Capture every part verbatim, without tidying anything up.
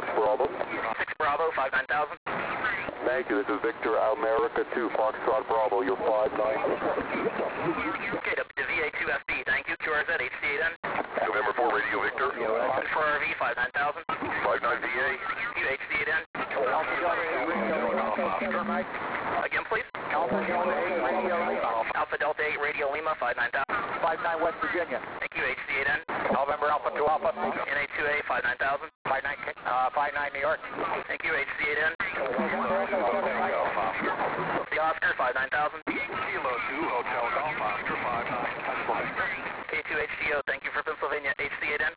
six Bravo. six Bravo, five nine thousand. Thank you. This is Victor America two, Foxtrot Bravo. You're five nine. Okay, the, the V A two F B, thank you. Q R Z H C eight N. November four, Radio Victor. four R V, five nine thousand. five nine V A. Q H C eight N. Again, please. Alpha Delta eight Radio Lima. Alpha Delta eight Radio Lima, five nine thousand. five nine West Virginia. Thank you, H C eight N. November Alpha two Alpha. N A two A, five nine thousand. five nine, uh, five nine New York. Thank you, H C eight N. The Oscar, five nine thousand. Kilo two, Hotel Golf Oscar five nine, Pennsylvania. K two H C O, thank you for Pennsylvania, H C eight N.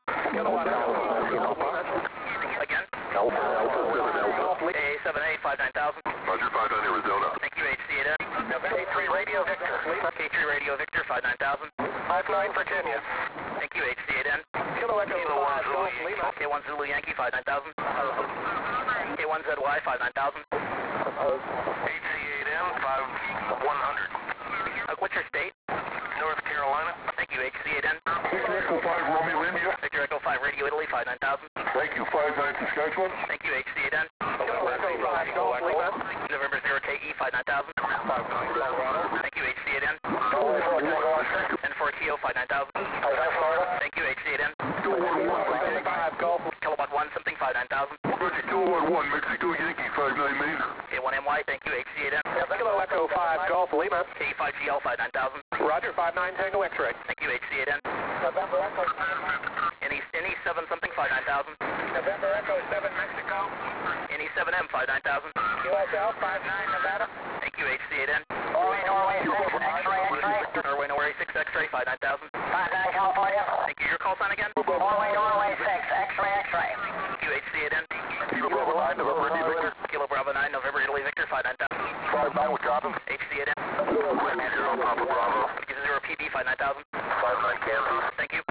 Again. Alpha, Alpha seven, Alpha. A A seven eight, five nine thousand. Roger, five nine Arizona. Thank you, H C eight N. K three Radio Victor. K three Radio Victor, five nine thousand. five nine Virginia. Thank you, H C eight N. Kilo Echo five Golf Lima. K one Zulu Yankee, five nine thousand. K one Z Y, five nine thousand. H C eight M, five one hundred. Uh, what's your state? North Carolina. Thank you, H C eight N. Victor Echo five, Romeo India. Victor Echo five Radio Italy, five nine thousand. Thank you, five nine Saskatchewan. Thank you, H C eight N. Kilo Echo five Golf Lima. November zero K E, five nine thousand. five nine Colorado. Thank you, H C eight N. Oscar. N four T O, five nine thousand. five nine Florida. Thank you, H C eight N. two one one, five Golf. Kilowatt one something, five nine thousand. two one one, Mexico Yankee, five nine Maine. K one M Y, thank you, H C eight N. Kilo Echo five Golf Lima. K five G L, five nine thousand. Roger, five nine Tango X-ray. Thank you, H C eight N. November Echo N E seven something, five nine thousand. November Echo seven Mexico. N E seven M, five nine thousand. U S L five nine Nevada. Thank you, H C eight N. Norway, Norway six X-ray, X-ray. Norway, Norway six X-ray, five nine thousand. five nine California. Thank you, your call sign again? Norway, Norway six X-ray, X-ray. Thank you, H C eight N. Kilo Bravo nine, November India Victor. Kilo Bravo nine, November Italy Victor, five nine thousand. five nine Wisconsin. H C eight N. zero Papa Bravo. zero P B, five nine thousand. five nine Kansas. Thank you.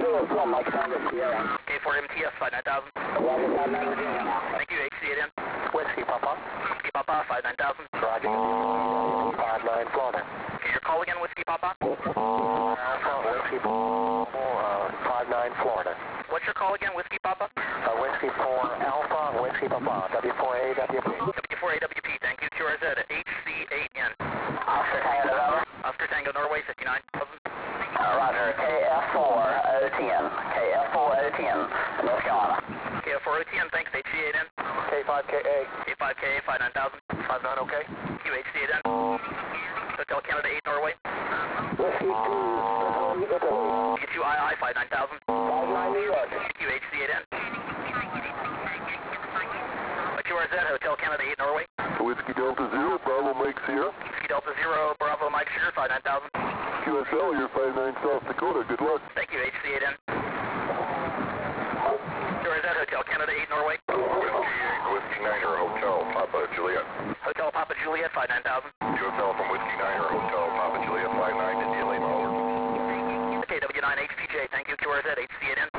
K four M T S, five nine thousand. Thank you, H C eight N. Whiskey Papa. Whiskey Papa, five nine thousand. Roger. five nine Florida. Okay, your call again, Whiskey Papa? Whiskey uh, five nine Florida. What's your call again, Whiskey Papa? Uh, Whiskey four Alpha, Whiskey Papa, W four A W P. W four A W P, thank you. Q R Z, H C eight N. Oscar Tango November. Oscar Tango Norway, fifty-nine thousand. Uh, Roger, K F four O T N. K F four O T N, North Carolina. K F four O T N, thanks, H C eight N. K five K A. K five K A, five nine thousand. five nine OK. Q H C eight N. Hotel Canada eight Norway. Whiskey two. Q two I I, five nine thousand. five nine New York. Q H C eight N. Q R Z, Hotel Canada eight Norway. Whiskey Delta zero, Bravo Mike Sierra. Whiskey Delta zero, Bravo Mike Sierra, five nine thousand. Q S L, you're five nine South Dakota. Good luck. Thank you, H C eight N. Q R Z, Hotel Canada eight Norway. Whiskey eight, Whiskey Niner, Hotel Papa Juliet. Hotel Papa Juliet, five nine thousand. Q S L from Whiskey Niner, Hotel Papa Juliet, five nine India Lima, over. Okay, W nine H P J, thank you. Q R Z, H C eight N.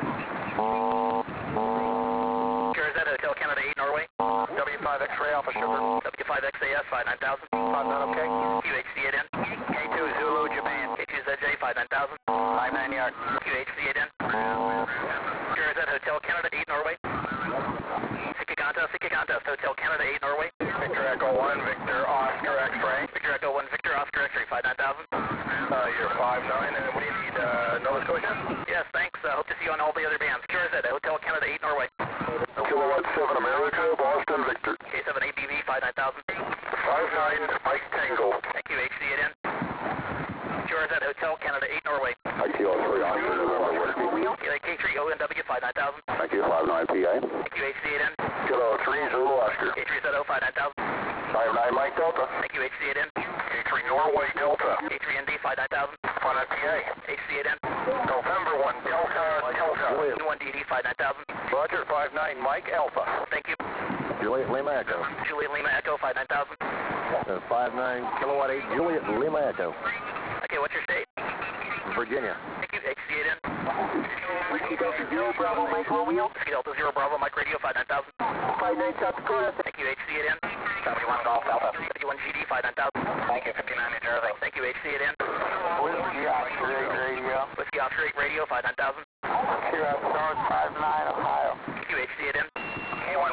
Q R Z, Hotel Canada eight Norway. W five X-ray Alpha Sugar. W five X A S, five nine thousand. five nine OK. Q H C eight N. K two Zulu Japan. K two Z J, five nine thousand. five nine New York. Q H C eight N. Q R Z, Hotel Canada eight Norway. Sikiganta, Sikiganta, Hotel Canada eight Norway. Victor Echo one, Victor Oscar X-ray. Victor Echo one, Victor Oscar X-ray, five nine thousand. Uh, you're five nine, and what do you need, uh, Nova Scotia? Yes, thanks. Uh, hope to see you on all the other bands. Q R Z, Hotel Canada eight Norway. Kilowatt seven America, Boston Victor. K seven A B V, five nine thousand. five nine Mike Tango. Thank you, H C eight N. Q R Z, Hotel Canada eight Norway. I T L three, Oscar November Whiskey. K three O N W, five nine thousand. Thank you, five nine P A. Thank you, H C eight N. Kilo three Zulu Oscar. K three Z O, five nine thousand. five nine Mike Delta. Thank you, H C eight N. K three Norway Delta. K three N D, five nine thousand. five nine P A. H C eight N. November one Delta Delta. N one D D, five nine thousand. Roger, five nine Mike Alpha. Thank you. Juliet Lima Echo. Juliet Lima Echo, five nine thousand. five nine Kilowatt eight Juliet Lima Echo. Okay, what's your state? Virginia. Thank you, H C eight N. Whiskey Delta zero Bravo Mike Romeo. Whiskey Delta zero Bravo Mike Radio, five nine thousand. five nine South Dakota. Thank you, H C eight N. seventy-one Golf Alpha. fifty-one G D, five nine thousand. Thank you, fifty-nine New Jersey. Thank you, H C eight N. Whiskey Oscar eight Radio. Whiskey Oscar eight Radio, five nine thousand. Q S North five nine Ohio. Thank you, H C eight N. K one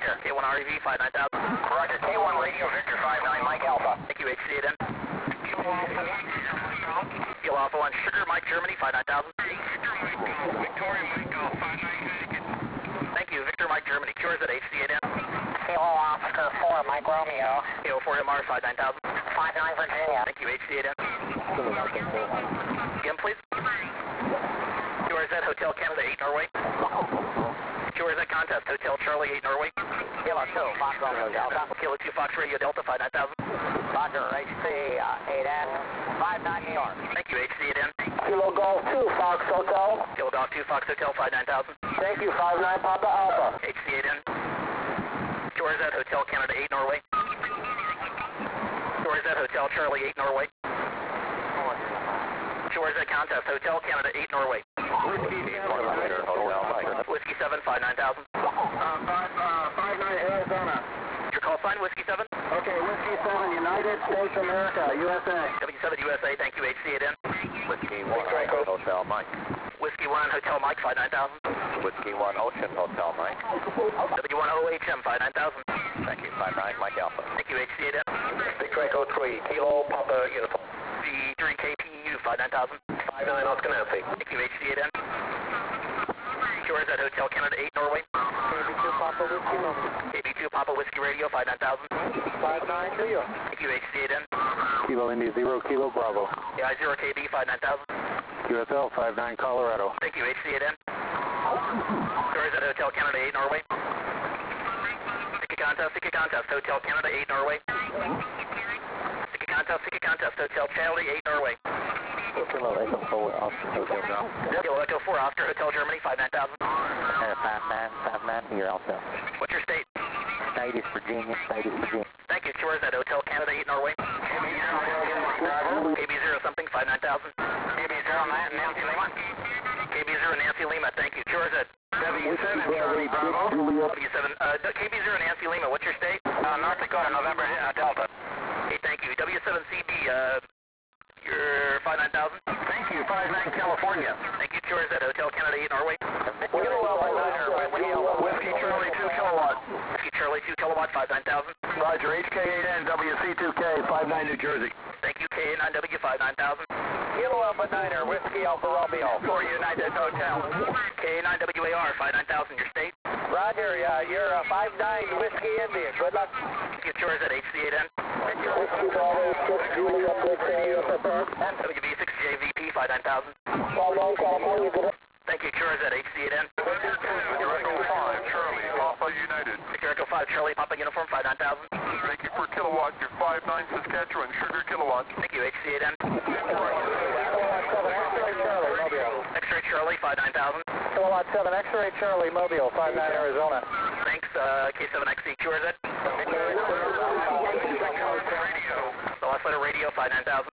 Air, K one R E V, five nine thousand. Roger, K one Radio, Victor five nine, Mike Alpha. Thank you, H C eight N. Kilo Alpha one, Sugar, Mike Germany, five nine thousand. Victoria Mike Golf, five nine Michigan. Thank you, Victor, Mike Germany, Cures at H C eight N. Kilo Oscar four, Mike Romeo. K O four M R, five nine thousand. five nine Virginia. Thank you, H C eight N. Again, please. Q R Z Hotel Canada eight Norway. Q R Z Contest Hotel Charlie eight Norway. Kilo two, Fox Romeo Delta. Kilo two Fox Radio Delta five nine thousand. Roger, H C eight N, five nine New York. Thank you, H C eight N. Kilo Golf two, Fox Hotel. Kilo Golf two Fox Hotel five nine thousand. Thank you, five nine Papa Alpha. H C eight N. Q R Z Hotel Canada eight Norway. Q R Z Hotel Charlie eight Norway. Q R Z Contest Hotel Canada eight Norway. Whiskey seven five nine thousand. Uh, five, uh, five nine Arizona. Your call sign, Whiskey seven. Okay, Whiskey seven, United States of America, U S A. W seven U S A, thank you, H C eight N. Whiskey one Hotel Mike. Whiskey one Hotel Mike five nine thousand. Whiskey one Ocean Hotel Mike. W one O H M five nine thousand. Thank you, five nine Mike Alpha. Thank you, H C eight N. Victor Echo three, Kilo Papa Uniform. V three K P U five nine thousand. five nine Oscar Nancy. Thank you, H C eight N. Q R Z Hotel Canada eight Norway. K B two Papa Whiskey Romeo. K B two Papa Whiskey Radio five nine thousand. five nine New York. Thank you, H C eight N. Kilo Indy zero, Kilo Bravo. A I zero K B five nine thousand. Q S L five nine Colorado. Thank you, H C eight N. Q R Z Hotel Canada eight Norway. Sika Contest, Sika Contest Hotel Canada eight Norway. Sika Contest, Sika Contest Hotel Charlie eight Norway. Kilo Echo four Oscar Hotel Ground. Kilo Echo four Oscar Hotel Germany five nine thousand. five nine, five nine here also. What's your state? State is Virginia, state is Virginia. Thank you, Q R Z Hotel Canada eight Norway. K B zero something five nine thousand. K B zero Nancy Lima. K B zero Nancy Lima, thank you. Q R Z. W seven Charlie Bravo. W seven, uh, K B zero Nancy Lima, what's your state? Uh, North Dakota, November uh, Delta. Okay, thank you. W seven C B, uh, you're five nine thousand. Thank you, five nine California. Thank you, Q R Z Hotel Canada eight Norway. Whiskey Charlie two kilowatt. Whiskey Charlie two kilowatt five nine thousand. Roger, H K eight N, W C two K, five nine New Jersey. Thank you, K nine W five nine thousand. Kilo Alpha Niner, Whiskey Alpha Romeo, for United Hotel. K nine W A R five nine thousand, your state. Roger, uh, you're a five nine Whiskey India. Good luck. Thank you, Q R Z H C eight N. Whiskey Bravo, six Julia, good radio prepared. W B six J V P five nine thousand. five nine California, good. Thank you, Q R Z H C eight N. Victor Echo five, Charlie, Papa United. Victor Echo five Charlie Papa Uniform five nine thousand. Thank you for kilowatt, your five nine Saskatchewan, Sugar kilowatt. Thank you, H C eight N. X-ray Charlie, Mobile. X-Ray Charlie five nine thousand. Kilowatt seven, X-ray Charlie, Mobile, five nine Arizona. Thanks, uh, K seven X C, Q R Z. The last letter radio five nine thousand.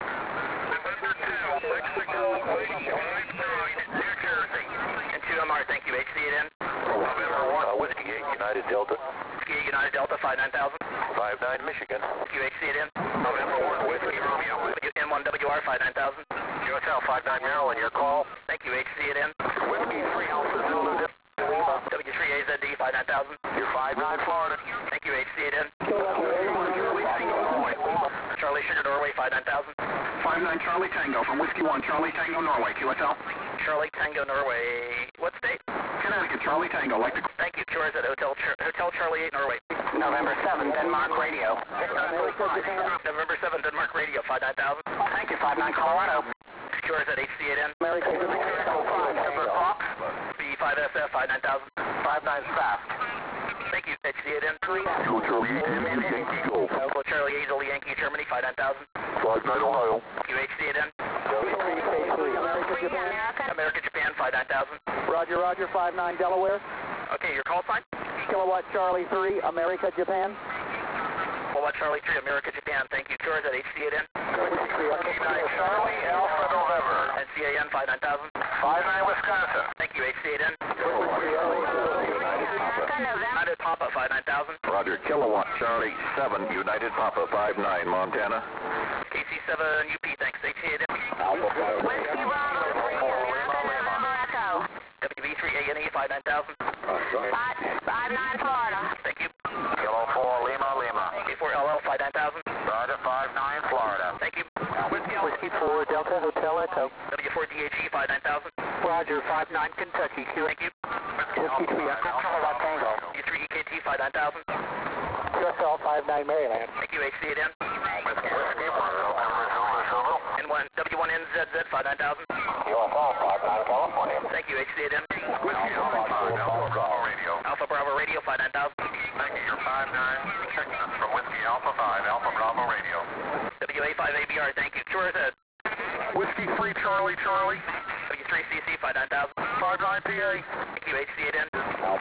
And two M R, thank you, H C eight N. November one, uh, Whiskey eight United Delta. Whiskey eight United Delta five nine thousand. five nine Michigan. Thank you, H C eight N. November one, Whiskey Romeo. M one W R five nine thousand. U S L five nine Maryland, your call. Thank you, H C eight N. Whiskey three Alpha Zulu. W three A Z D five nine thousand. Your five nine Florida. Thank you, H C eight N. Charlie Sugar Norway five nine thousand. five nine Charlie Tango from Whiskey one, Charlie Tango, Norway, Q S L. Charlie Tango Norway. What state? Connecticut, Charlie Tango, like the... Thank you, Q R Z Hotel, Char Hotel Charlie eight Norway. November seven, Denmark Radio. November seventh, Denmark Radio five nine thousand. Thank you, five nine Colorado. Q R Z H C eight N. American Super Fox. B five S F five nine thousand. five nine Fast. Thank you, H C eight N. Kilo Charlie eight, Yankee Golf. Echo Charlie Hazel Yankee Germany five nine thousand. five nine Ohio. Thank you, H C eight N. America, Japan. America Japan five nine thousand. Roger, Roger, five nine Delaware. Okay, your call sign? Kilowatt Charlie three, America, Japan. Kilowatt Charlie three, America Japan. Thank you, Q R Z H C eight N. Charlie Alpha November. N C A N five nine thousand. five nine Wisconsin. Thank you, H C eight N. United Papa five nine thousand. Roger, Kilowatt Charlie seven United Papa five nine Montana. K C seven U P, thanks, H C eight N. Whiskey Bravo three, America November Echo. W B three A N E five nine thousand. five nine Florida. Thank you. four Delta Hotel Echo. W four D H E five nine thousand. Roger, five nine Kentucky. Q. Thank you. Whiskey three Echo Canada Tango. U three E K T five nine thousand. Q S L five nine Maryland. Thank you, H C eight N. And one W one N Z Z five nine thousand. U S L five nine California. Thank you, H C eight N. Whiskey Alpha five, Alpha Bravo Radio. Alpha Bravo Radio five nine thousand. Thank you, your five nine, Texas from Whiskey Alpha five, Alpha Bravo Radio. W A five A B R, thank you. Tour ahead. Whiskey three Charlie Charlie, W three C C five nine thousand. five nine P A. Thank you, H C eight N.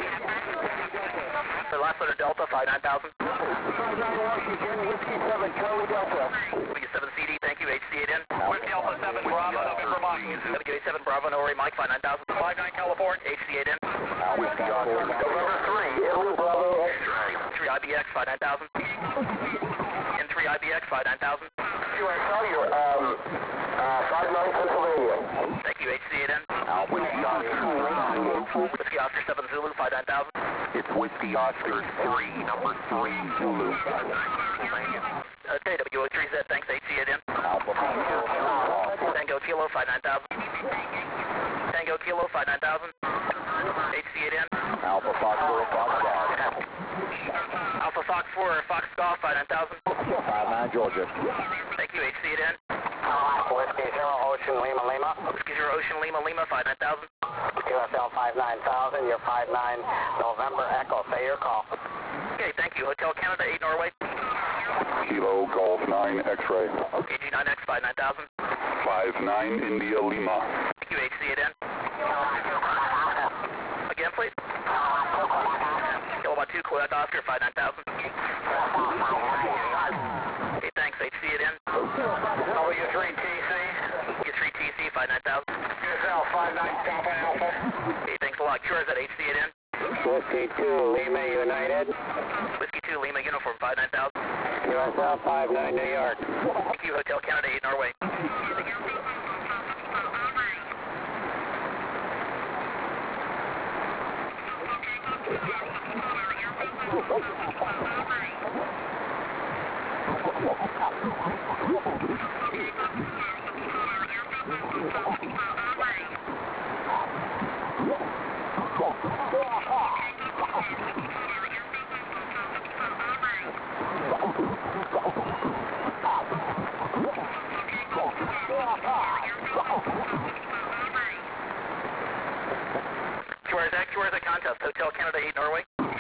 The last letter Delta five nine thousand. five nine Washington, Whiskey seven Charlie Delta. W seven C D, thank you, H C eight N. Whiskey Alpha seven Bravo, November Mike. W A seven Bravo Norway Mike five nine thousand. five nine California. H C eight N. Whiskey Oscar. November three, Italy Bravo X-ray. three I B X five nine thousand. N three I B X five nine thousand. Q S L, you're um, uh, five nine Pennsylvania. Thank you, H C eight N. Whiskey Oscar. Whiskey Oscar seven Zulu five nine thousand. It's Whiskey Oscar three, number three, Zulu. Uh, K W O three Z, thanks, H C eight N. Tango Kilo five nine thousand. Tango Kilo five nine thousand. H C eight N. Alpha Fox four Fox Golf. Alpha Fox four Fox Golf five nine thousand. five nine Georgia. Thank you, H C eight N. Whiskey zero Ocean Lima Lima. Whiskey zero Ocean Lima Lima five nine thousand. Q S L five nine thousand, you're five nine November Echo. Say your call. Okay, thank you. Hotel Canada eight Norway. Kilo Golf nine X-ray. A G nine X five nine thousand. five nine India Lima. Thank you, H C eight N. Again, please. Kilowatt two Quebec Oscar five nine thousand. Okay, thanks, H C eight N. W three T C. U three T C five nine thousand. Q S L five nine Alpha Alpha. Okay, thanks a lot. Cures at H C eight N. Whiskey two Lima United. Whiskey two Lima Uniform five nine thousand. Q S L five nine New York. Thank you, Hotel Canada eight Norway. Cures at Cures at Contest, Hotel Canada eight Norway.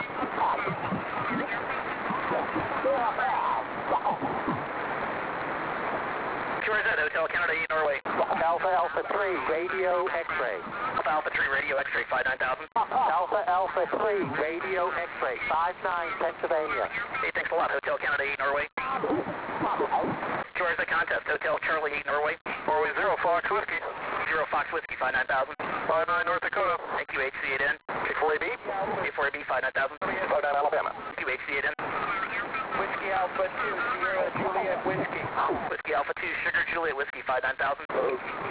Cures at Hotel Canada eight Norway. Alpha Alpha three Radio X-ray. Alpha Alpha three Radio X-ray five nine thousand. Alpha Alpha three Radio X-ray five nine Pennsylvania. Hey, thanks a lot, Hotel Canada eight Norway. Cures at Contest, Hotel Charlie eight Norway. Norway zero Fox Whiskey, Zero Fox Whiskey five nine thousand. five nine North Dakota. Thank you, H C eight N. K four A B, K four A B five nine thousand. five nine Alabama. Thank you, H C eight N. Whiskey Alpha two Sierra Juliet Whiskey. Whiskey Alpha two Sugar Juliet Whiskey five nine thousand. W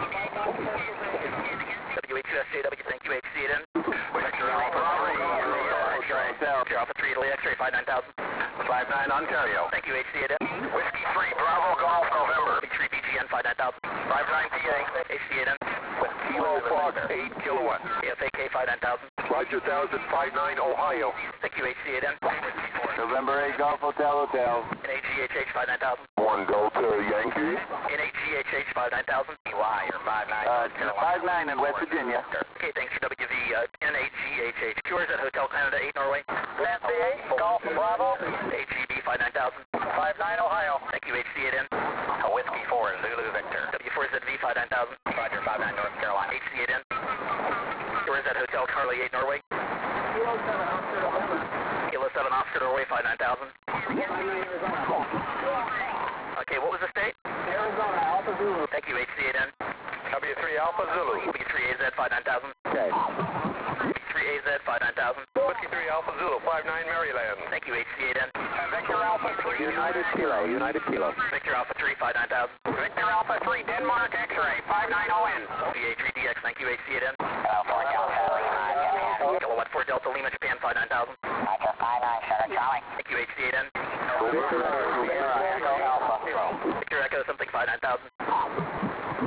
A two S J W, thank you, H C eight N. Victor Alpha three, Victor Alpha three Italy X-ray five nine thousand. five nine Ontario. Thank you, H C eight N. Whiskey three Bravo Golf November. Big three B G N five nine thousand. five nine P A. H C eight N. Kilo Fox eight Kilowatt. A F A K five nine thousand. Roger thousand five nine Ohio. Thank you, H C eight N. November eight Golf Hotel Hotel. N A G H H five nine thousand. one Delta Yankee. N A G H H five nine thousand. Y or five nine. Uh, five nine in West Virginia. Okay, thanks for W V. Uh, N A G H H. Cures at Hotel Canada eight Norway. Nancy eight Golf Bravo. H E B five nine thousand. five nine Ohio. Thank you, H C eight N. Whiskey four Zulu Victor. W four Z V five nine thousand. Roger five nine North Carolina. H C eight N. Cures at Hotel Charlie eight Norway. Kilo seven Oscar Norway five nine thousand. Okay, what was the state? Arizona Alpha Zulu. Thank you, H C eight N. W three Alpha Zulu. W three A Z five nine thousand. Okay. W three A Z five nine thousand. Whiskey three Alpha Zulu, five nine Maryland. Thank you, H C eight N. Victor Alpha three United Kilo. United Kilo. Victor Alpha three five nine thousand. Victor Alpha three Denmark X-ray five nine O N. V A three D X, thank you, H C eight N. four Delta Lima. Kilowatt four Delta Lima Japan five nine thousand. Roger five nine Sugar Charlie. Thank you, H C eight N. Victor Sierra Echo Alpha. Victor Echo something five nine thousand.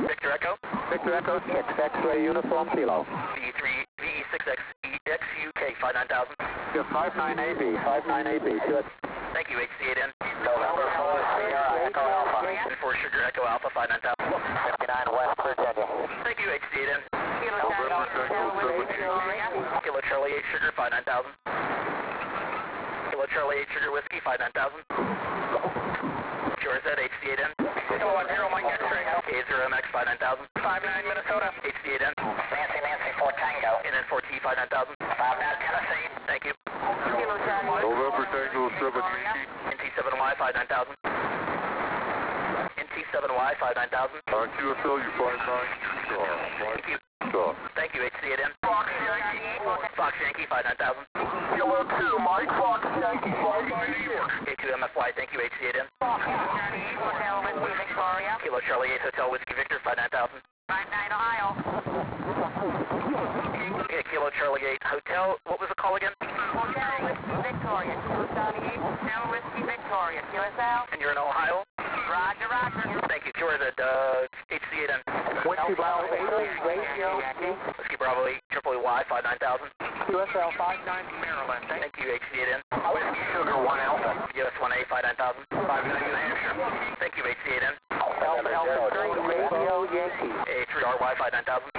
Victor Echo six, X-ray uniform kilo. V E three, V E six X, X U K five nine thousand. five nine A B, five nine A B, good. Thank you, H C eight N. November four, Sierra Echo Alpha. And four Sugar Echo Alpha five nine thousand. fifty-nine West Virginia. Thank you, H C eight N. November Tango seven Yankee. Kilo Charlie eight Sugar five nine thousand. Kilo Charlie eight Sugar Whiskey five nine thousand. George Z H C eight N. Echo one zero Mike X-ray. K zero M X five nine thousand. five nine Minnesota. H C eight N. Nancy Nancy four Tango. And then four T five nine thousand. five nine Tennessee. Thank you. November Tango seven Yankee. N T seven Y five nine thousand. N T seven Y five nine thousand. On Q S L, you five nine. Thank you. Stop. Thank you, H C eight N. Fox Yankee. Fox Yankee five nine thousand. Kilo two Mike Fox Yankee five nine New York. K two M F Y, thank you, H C eight N. Hotel Whiskey Victoria. Kilo Charlie eight Hotel Whiskey Victor five nine thousand. five nine Ohio. Okay, Kilo Charlie eight Hotel, what was the call again? Hotel Whiskey Victoria. Kilo Charlie eight Hotel Whiskey Victoria. Q S L. And you're in Ohio? Roger, roger. Thank you, George at uh, H C eight N. Whiskey Bravo eight, radio, Whiskey Bravo eight, Triple Y five nine thousand. Q S L five nine Maryland. Thank you, H C eight N. Whiskey Sugar one Alpha. U S one A five nine thousand. five nine New Hampshire. Thank you, H C eight N. Alpha Alpha three, radio, Yankee. A A three R Y five nine thousand.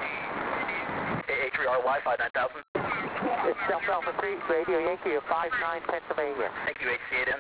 A A three R Y five nine thousand. It's Delta Alpha three, radio, Yankee of five nine Pennsylvania. Thank you, H C eight N.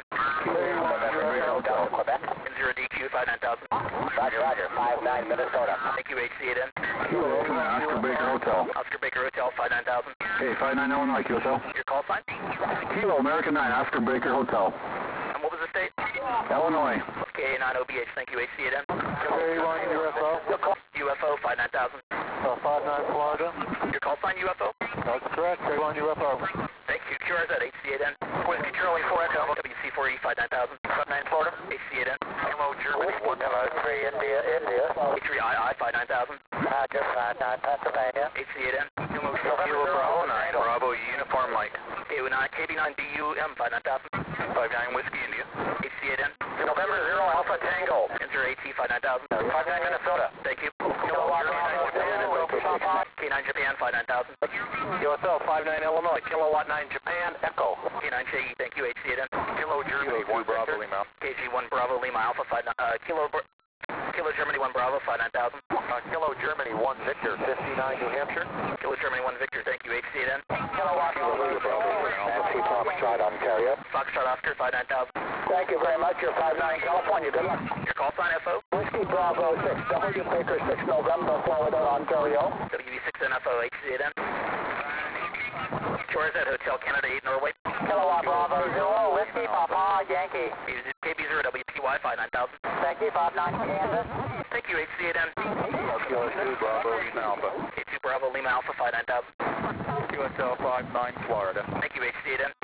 Hotel Quebec. And zero D Q five nine thousand. Roger, roger. five nine Minnesota. Thank you, H C eight N. Oscar Baker Hotel. Oscar Baker Hotel five nine thousand. Hey, five nine Illinois, Q S L. Your call sign? Kilo American nine, Oscar Baker Hotel. And what was the state? Illinois. K A nine O B H. Thank you, H C eight N. thirty-one U F O. U F O five nine thousand. Uh, five nine Florida. Your call sign U F O? That's correct, thirty-one U F O. Thank you. Q R Z H C eight N. Whiskey Charlie four Echo. W C four E five nine thousand. five nine Florida. H C eight N. Hello, Germany one hello three India, India. H three I I five nine thousand. Roger, five nine Pennsylvania. H C eight N. Kilo Bravo nine. Bravo Uniform Mike. K B nine B U M five nine thousand. five nine Whiskey India. H C eight N. November zero Alpha Tango. And zero A T five nine thousand. five nine Minnesota. Thank you. Kilowatt K nine Japan five nine thousand. U S L five nine Illinois. Kilowatt nine Japan Echo. K nine J E. Thank you, H C eight N. Kilo Germany one Bravo Victor. Lima. K G one Bravo Lima Alpha five nine. Uh, Kilo. Br- Kilo Germany one Bravo five nine thousand. Uh, Kilo Germany one Victor fifty-nine New Hampshire. Kilo Germany one Victor. Thank you, H C eight N. Kilowatt Kilo Bravo Nancy Foxtrot Ontario. Foxtrot Oscar five nine thousand. Thank you very much. You're five nine California. Good luck. Your call sign F O? Whiskey Bravo six W Baker six November Florida Ontario. W V six N F O H C eight N. George at Hotel Canada eight Norway. Kilowatt Bravo zero Whiskey Papa Yankee. K B zero W T Y five nine thousand. Thank you. five nine Kansas. Thank you, H C eight N. Kilo two Bravo Lima Alpha. K two Bravo Lima Alpha five nine thousand. Q S L five nine Florida. Thank you, H C eight N.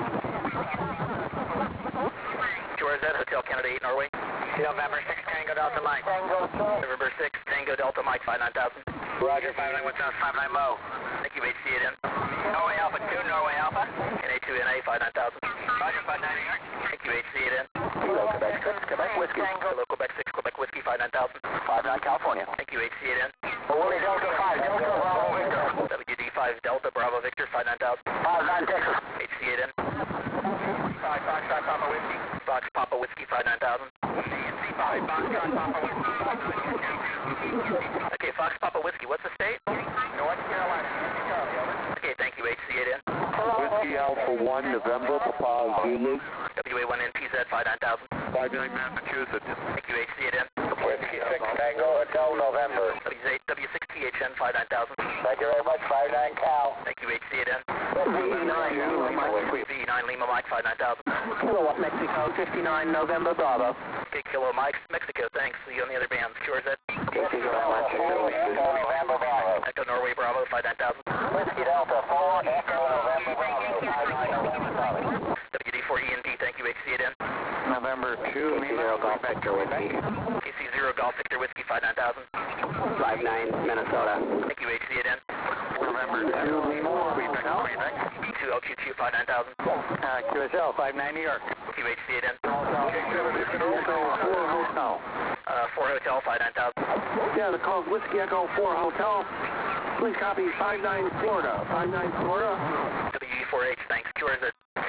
George at Hotel Canada eight Norway. November six Tango Delta Mike. November six Tango Delta Mike five nine thousand. Roger, five nine one seven five nine Mo. Thank you, H C eight N. Norway Alpha two, Norway Alpha. N A two N A five nine thousand. Roger, five nine New York. Thank you, H C eight N. Kilo Quebec six, Quebec Whiskey. Hello, Quebec six Quebec Whiskey five nine thousand. five nine California. Thank you, H C eight N. Willie Delta five, Delta Bravo Victor. W D five Delta Bravo Victor five nine thousand. five nine Texas. H C eight N. five Fox Papa Whiskey. Fox Papa Whiskey five nine thousand. five Fox Papa Whiskey. Okay, Fox Papa Whiskey, what's the state? North Carolina. Okay, thank you, H C eight N. Whiskey Alpha one November Papa Zulu. W A one N P Z five nine thousand. five nine Massachusetts. Thank you, H C eight N. Whiskey six Tango Hotel November. W six T H N five nine thousand. Thank you very much, five nine Cal. Thank you, H C eight N. V nine Lima Mike. V nine Lima Mike five nine thousand. Kilowatt Mexico fifty-nine November Bravo. Okay, Kilo Mike, Mexico, thanks. See you on the other bands. Q R Z. Thank you very much. November Bravo. Echo Norway Bravo five nine thousand. Whiskey Delta four, Echo November Bravo. five nine November Bravo. W D four E N D, thank you, H C eight N. November two, Zero Golf Victor Whiskey. K C zero Golf Victor Whiskey five nine thousand. five nine Minnesota. Thank you, H C eight N. November two, Lima, Quebec, Quebec. two L Q Q five nine thousand. Uh, Q S L five nine New York. Thank you, H C eight N. No. Uh, four Hotel, five nine thousand. Yeah, the call's Whiskey Echo four Hotel. Please copy five nine Florida. five nine Florida. W E four H, thanks. Q R Z.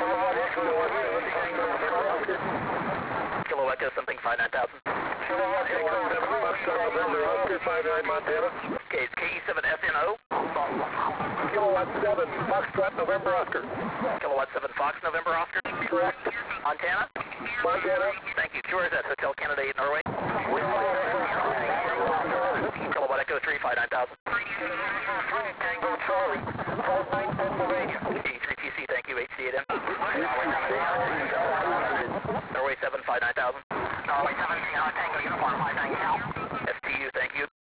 Kilo Echo, something, five nine thousand. Okay, it's K E seven S N O. Kilowatt seven, Foxtrot, November, Oscar. Kilowatt seven, Fox, November, Oscar. Correct. Montana. Montana. Thank you. Q R Z, Hotel Canada eight, Norway. Kilowatt Echo three, five nine thousand. Tango Charlie, five nine Pennsylvania. eighty-three T C, thank you. H C eight N. Norway seven, five nine thousand. Norway seven, Tango Uniform five nine Cal. S T U, thank you.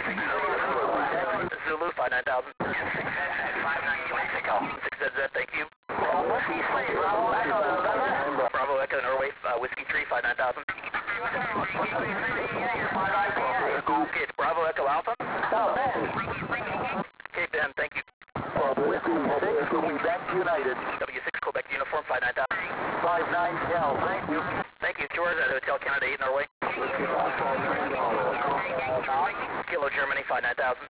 Zulu, five nine thousand. five nine New Mexico. six Z Z, thank you. Whiskey three, Bravo Echo November. Bravo Echo, Norway, uh, Whiskey three, five nine thousand. Okay, it's Bravo Echo Alpha. Oh, Ben. Okay, Ben, thank you. Whiskey six, Quebec United. W six, Quebec Uniform, five nine thousand. five nine Cal, thank you. Thank you. Q R Z, Hotel Canada eight, Norway. Kilo Germany, five nine thousand.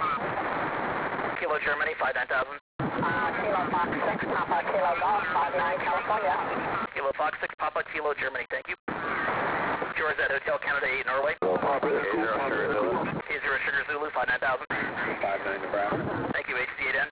Kilo Germany, five nine thousand. Uh, Kilo Fox six, Papa Kilo Golf five nine California. Kilo Fox six, Papa Kilo Germany, thank you. Q R Z, Hotel Canada eight, Norway. K zero Sugar Zulu, five nine thousand. five nine Nebraska. Thank you, H C eight N.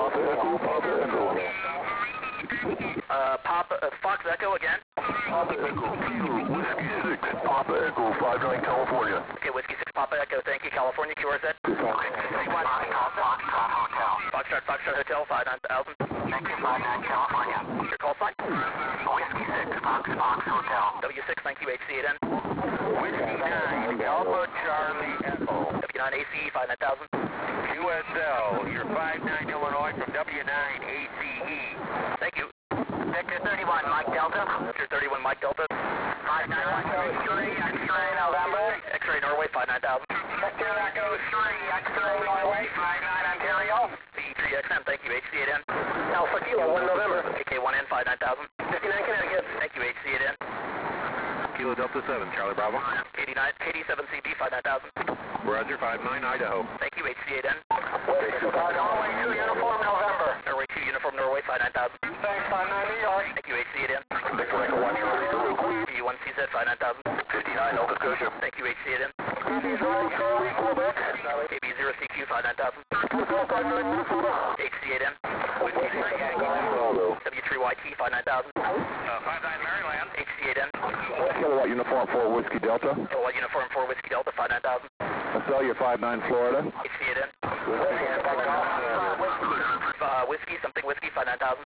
Uh, Papa, uh, Fox Echo again. Papa Echo, Kilo, Whiskey six, Papa Echo, five nine California. Okay, Whiskey six, Papa Echo, thank you. California, Q R Z. Foxtrot Hotel. Foxtrot, Foxtrot Hotel, five nine thousand. Thank you, five nine California. Your call sign? Whiskey six, Fox Fox Hotel. W six, thank you, H C eight N. Whiskey nine, Alpha Charlie Echo. W nine A C E, five nine thousand. U S L, you're five nine Illinois from W nine A C E. Thank you. Victor thirty-one, Mike Delta. Victor thirty-one, Mike Delta. five nine one three, X-ray November. X-Ray Norway, five nine thousand. Victor Echo three, X-ray Norway, five nine Ontario. V E three X M, thank you, H C eight N. Alpha Kilo one November. K K one N, five nine thousand. fifty-nine Connecticut. Thank you, H C eight N. Kilo Delta seven, Charlie Bravo. K D nine, K D seven C B, five nine thousand. Roger, five nine Idaho. Thank you, H C eight N. Norway two Uniform November. Norway two, Uniform Norway, five nine thousand. Thanks, five nine New York. Thank you, H C eight N. Victor Echo one, Charlie Zulu. V one C Z, five nine thousand. fifty-nine Nova Scotia. Thank you, H C eight N. K B zero Charlie Quebec. K B zero C Q, five nine thousand. H C eight N. W three Y T, five nine thousand. Uh, five nine Maryland. H C eight N. Kilowatt Uniform four Whiskey Delta. Kilowatt Uniform four Whiskey Delta, five nine thousand. Azalea five nine Florida. H C eight N. Uh, whiskey, something whiskey, five nine thousand.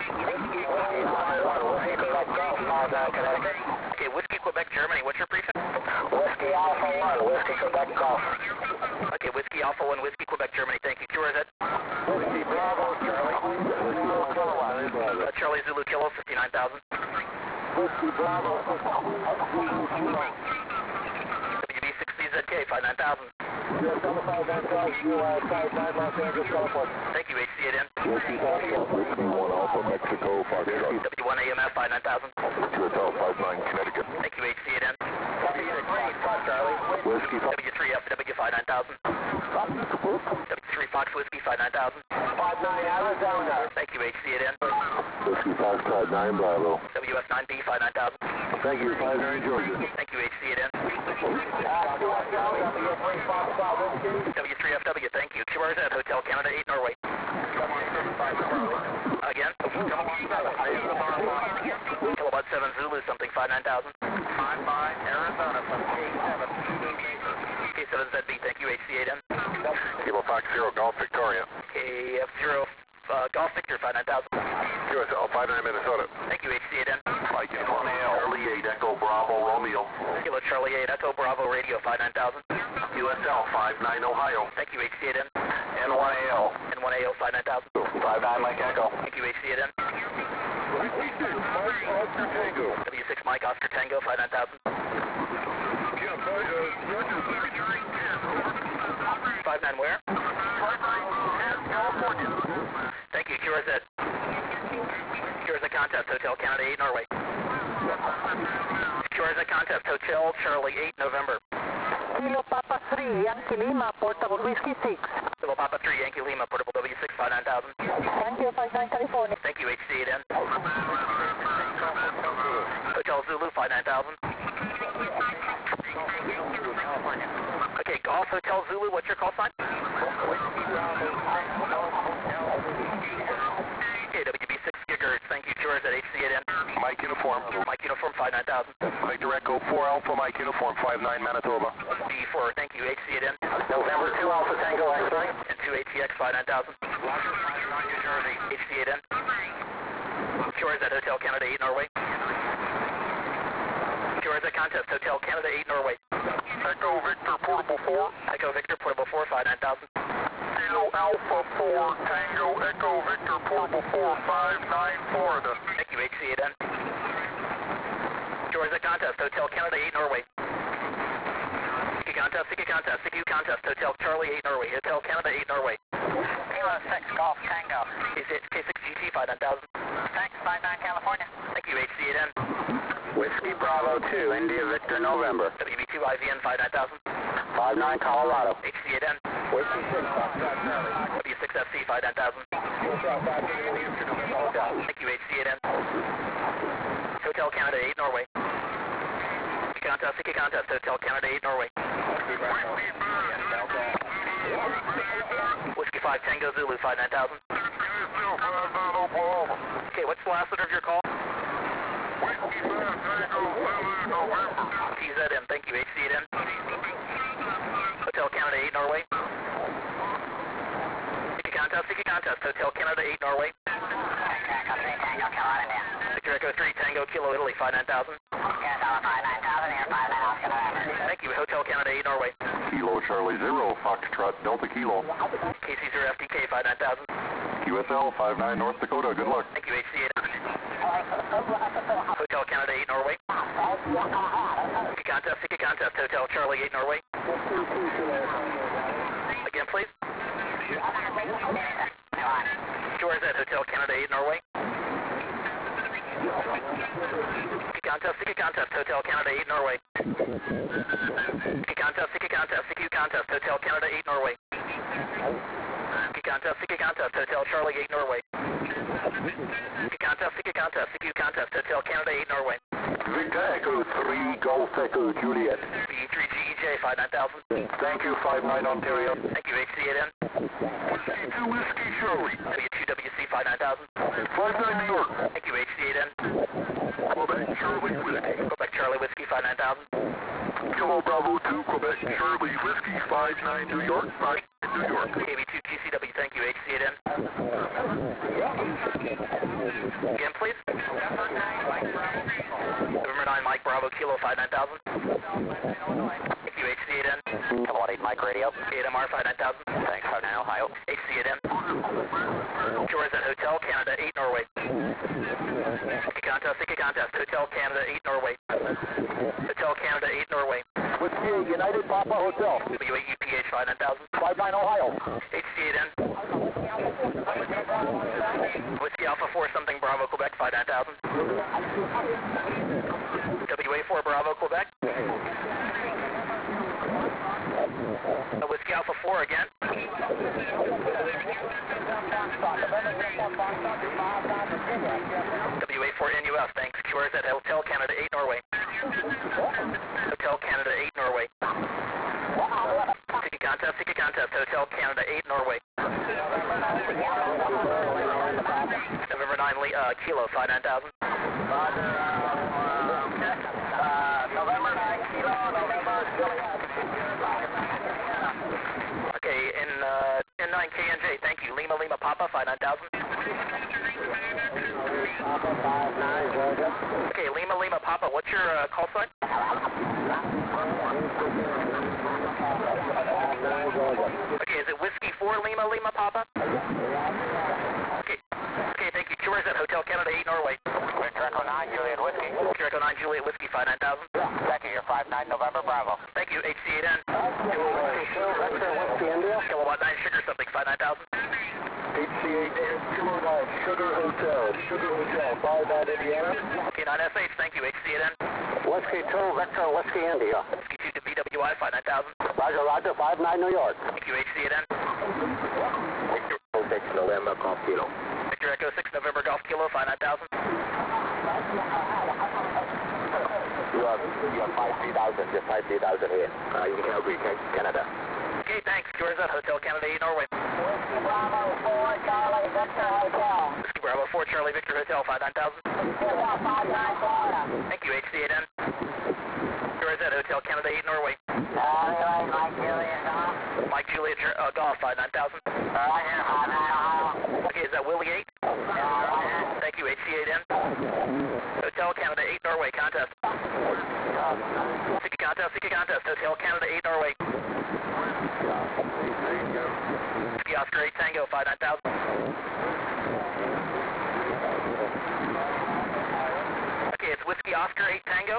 Okay, Whiskey Quebec Germany, what's your prefix? Whiskey Alpha one, Whiskey Quebec Golf. Okay, Whiskey Alpha one, Whiskey Quebec Germany, thank you. Q R Z. Whiskey Bravo Charlie. Uh, Charlie Zulu Kilo, fifty-nine thousand. Whiskey Bravo. W B six C Z K, five nine thousand. Thank you, H C eight N. Whiskey one Alpha Mexico, Foxtrot. W one A M F, five nine thousand. Hotel five nine Connecticut. Thank you, H C eight N. Whiskey W three F W, five nine thousand. W three Fox Whiskey, five nine thousand. five nine Arizona. Thank you, H C eight N. Whiskey Foxtrot nine Bravo. W F nine B, five nine thousand. Thank you, five nine Georgia. Thank you, H C eight N. W three F W, thank you. Q R Z, Hotel Canada eight, Norway. Again? Kilowatt seven Zulu, something, five nine thousand. five five Arizona from K seven. K seven Z B, thank you, H C eight N. Kilo Fox zero Golf Victoria. K F zero uh, Golf Victor, five nine thousand. U S L five nine Minnesota. Thank you, H C eight N. Mike one Charlie eight Echo Bravo Romeo. Kilo Charlie eight, Echo Bravo Radio, five nine thousand. U S L five nine Ohio. Thank you, H C eight N. N one A L. N one A O, five nine thousand. five nine Mike Echo. Thank you, H C eight N. Oscar Tango. W six Mike Oscar Tango, five nine thousand. five nine where? Thank you, Q R Z. Q R Z Contest, Hotel Canada eight, Norway. Q R Z Contest, Hotel Charlie eight, November. Kilo Papa three, Yankee Lima, portable whiskey six. Kilo Papa three, Yankee Lima, portable W six, five nine thousand. Thank you, five nine California. Thank you, H C eight N. Hotel Zulu, five nine thousand. Okay, Golf Hotel Zulu, what's your call sign? Okay, W B six gigahertz, thank you, George at H C eight N. Mike Uniform. Mike Uniform, five nine thousand. Victor Echo four Alpha Mike Uniform five nine Manitoba. D four, thank you, H C eight N. November two Alpha Tango X-ray. And two A T X, five nine thousand. Roger, five nine New Jersey. H C eight N. George at Hotel Canada eight, Norway. George at Contest, Hotel Canada eight, Norway. Echo Victor Portable four. Echo Victor, portable four, five nine thousand. Kilo Alpha four Tango Echo Victor Portable four five nine Florida. Thank you, H C eight N. George at Contest, Hotel Canada eight, Norway. Sticky Contest, Sticky Contest, Sticky Contest, Hotel Charlie eight, Norway. Hotel Canada eight, Norway. Kilo six Golf Tango. Is it K six G T, five nine thousand. Thanks, five nine California. Thank you, H C eight N. Whiskey Bravo two, India Victor November. W B two I V N, five nine thousand. five nine Colorado. H C eight N. Whiskey six Foxtrot Charlie. W six F C, five nine thousand. Thank you, H C eight N. Hotel Canada eight, Norway. Sticky Contest, Sticky Contest, Hotel Canada eight, Norway. Whiskey five Tango Zulu, five nine thousand. Okay, what's the last letter of your call? T Z M, thank you, H C eight N. Hotel Canada eight, Norway. Sticky Contest, Sticky Contest, Hotel Canada eight, Norway. Victor Echo three Tango Kilo Italy, five nine thousand. Thank you, Hotel Canada eight, Norway. Kilo Charlie zero Foxtrot Delta Kilo. K C zero F D K, five nine thousand. Q S L five nine North Dakota. Good luck. Thank you, H C eight N. Hotel Canada eight, Norway. Sticky Contest, Sticky Contest, Hotel Charlie eight, Norway. Again, please. George at Hotel Canada eight, Norway. Sticky Contest, Sticky Contest, Hotel Canada eight, Norway. Sticky Contest, Sticky Contest, Sticky Contest, Hotel Canada eight, Norway. Sticky Contest, Sticky Contest, Hotel Charlie eight, Norway. Sticky Contest, Sticky Contest, Sticky Contest, Hotel Canada eight, Norway. Victor Echo three Golf Echo Juliet. B three G E J, five nine thousand. Thank you, five nine Ontario. Thank you, H C eight N. Whiskey two Whiskey Charlie. W two W C, five nine thousand. five nine New York. Thank you, H C eight N. Quebec Charlie Whiskey. Quebec Charlie Whiskey, five nine thousand. Kilo Bravo two Quebec Charlie Whiskey five nine New York. five New York. K B two G C W, thank you, H C eight N. Again, please. November nine Mike Bravo Kilo, five nine thousand. Thank you, H C eight N. Come on, eight Mike Radio. eight M R, five nine thousand. Thanks, five nine Ohio. H C eight N. George at Hotel Canada eight, Norway. Sticky Contest, Sticky Contest, Hotel Canada eight, Norway. Hotel Canada eight, Norway. Whiskey eight, United Papa Hotel. W eight U P H, five nine thousand. five nine Ohio. H C eight N. Whiskey Alpha four something Bravo Quebec, five nine thousand. W A four Bravo Quebec. Uh, Whiskey Alpha four again. W A four N U F, thanks. Q R Z at Hotel Canada eight, Norway. Hotel Canada eight, Norway. Sticky Contest, Sticky Contest, Hotel Canada eight, Norway. November nine, uh, Kilo, five nine thousand. November nine Kilo, November Okay, in uh, N nine K N J, thank you. Lima Lima Papa, five nine thousand. Okay, Lima Lima Papa, what's your uh, call sign? Okay, is it Whiskey four Lima Lima Papa? Okay, okay, thank you. Tours at Hotel Canada eight, Norway. Victor Echo nine Juliet Whiskey. Victor Echo nine Juliet Whiskey, five nine thousand. Thank you, you're five nine November Bravo. Thank you, H C eight N. Victor Whiskey India. Kilowatt nine Sugar something, five nine thousand. H C eight N, Kilo nine, Sugar Hotel, Sugar Hotel, five nine Indiana. Okay, nine S H, thank you, H C eight N. Whiskey two, Victor, Whiskey India. Whiskey two to B W I, five nine thousand. Roger, Roger, five nine New York. Thank you, H C eight N. Victor six, November, Golf Kilo. Victor Echo six, November Golf Kilo, five nine thousand. You have, you have five three thousand, just five three thousand here. Uh, in Calgary, Canada. Okay, thanks. Q R Z, Hotel Canada eight, Norway. Bravo four, Charlie, Victor Hotel. Whiskey Bravo four, Charlie Victor Hotel, five nine thousand. five nine Florida. Thank you, H C eight N. Q R Z, Hotel Canada eight, Norway. Uh, Mike Juliet, Golf. Mike Juliet uh, Golf, five nine thousand. Roger, five nine Ohio. Okay, is that Willie eight? Roger. Thank you, H C eight N. Hotel Canada eight, Norway, contest. Seeking contest, seeking contest. Hotel Canada eight, Norway. Whiskey Oscar eight, Tango, five nine thousand. Okay, it's Whiskey Oscar eight, Tango.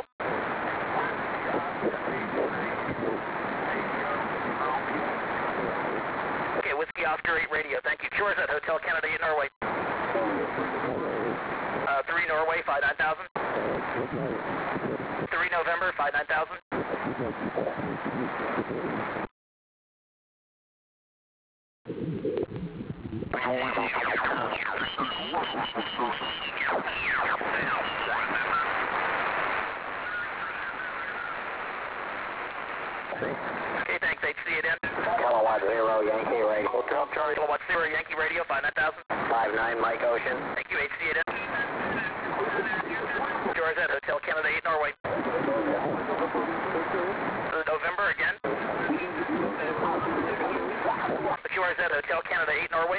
Okay, Whiskey Oscar eight, radio. Thank you. Q R Z, Hotel Canada eight, Norway. Uh, three Norway, five nine thousand. three November, five nine thousand. Okay, thanks, H C eight N. Kilowatt zero, Yankee Radio. Hotel Charlie, Kilowatt zero, Yankee Radio, five nine thousand. five nine Mike Ocean. Thank you, H C eight N. Q R Z, Hotel Canada eight, Norway. Uh, November again. Q R Z, Hotel Canada eight, Norway.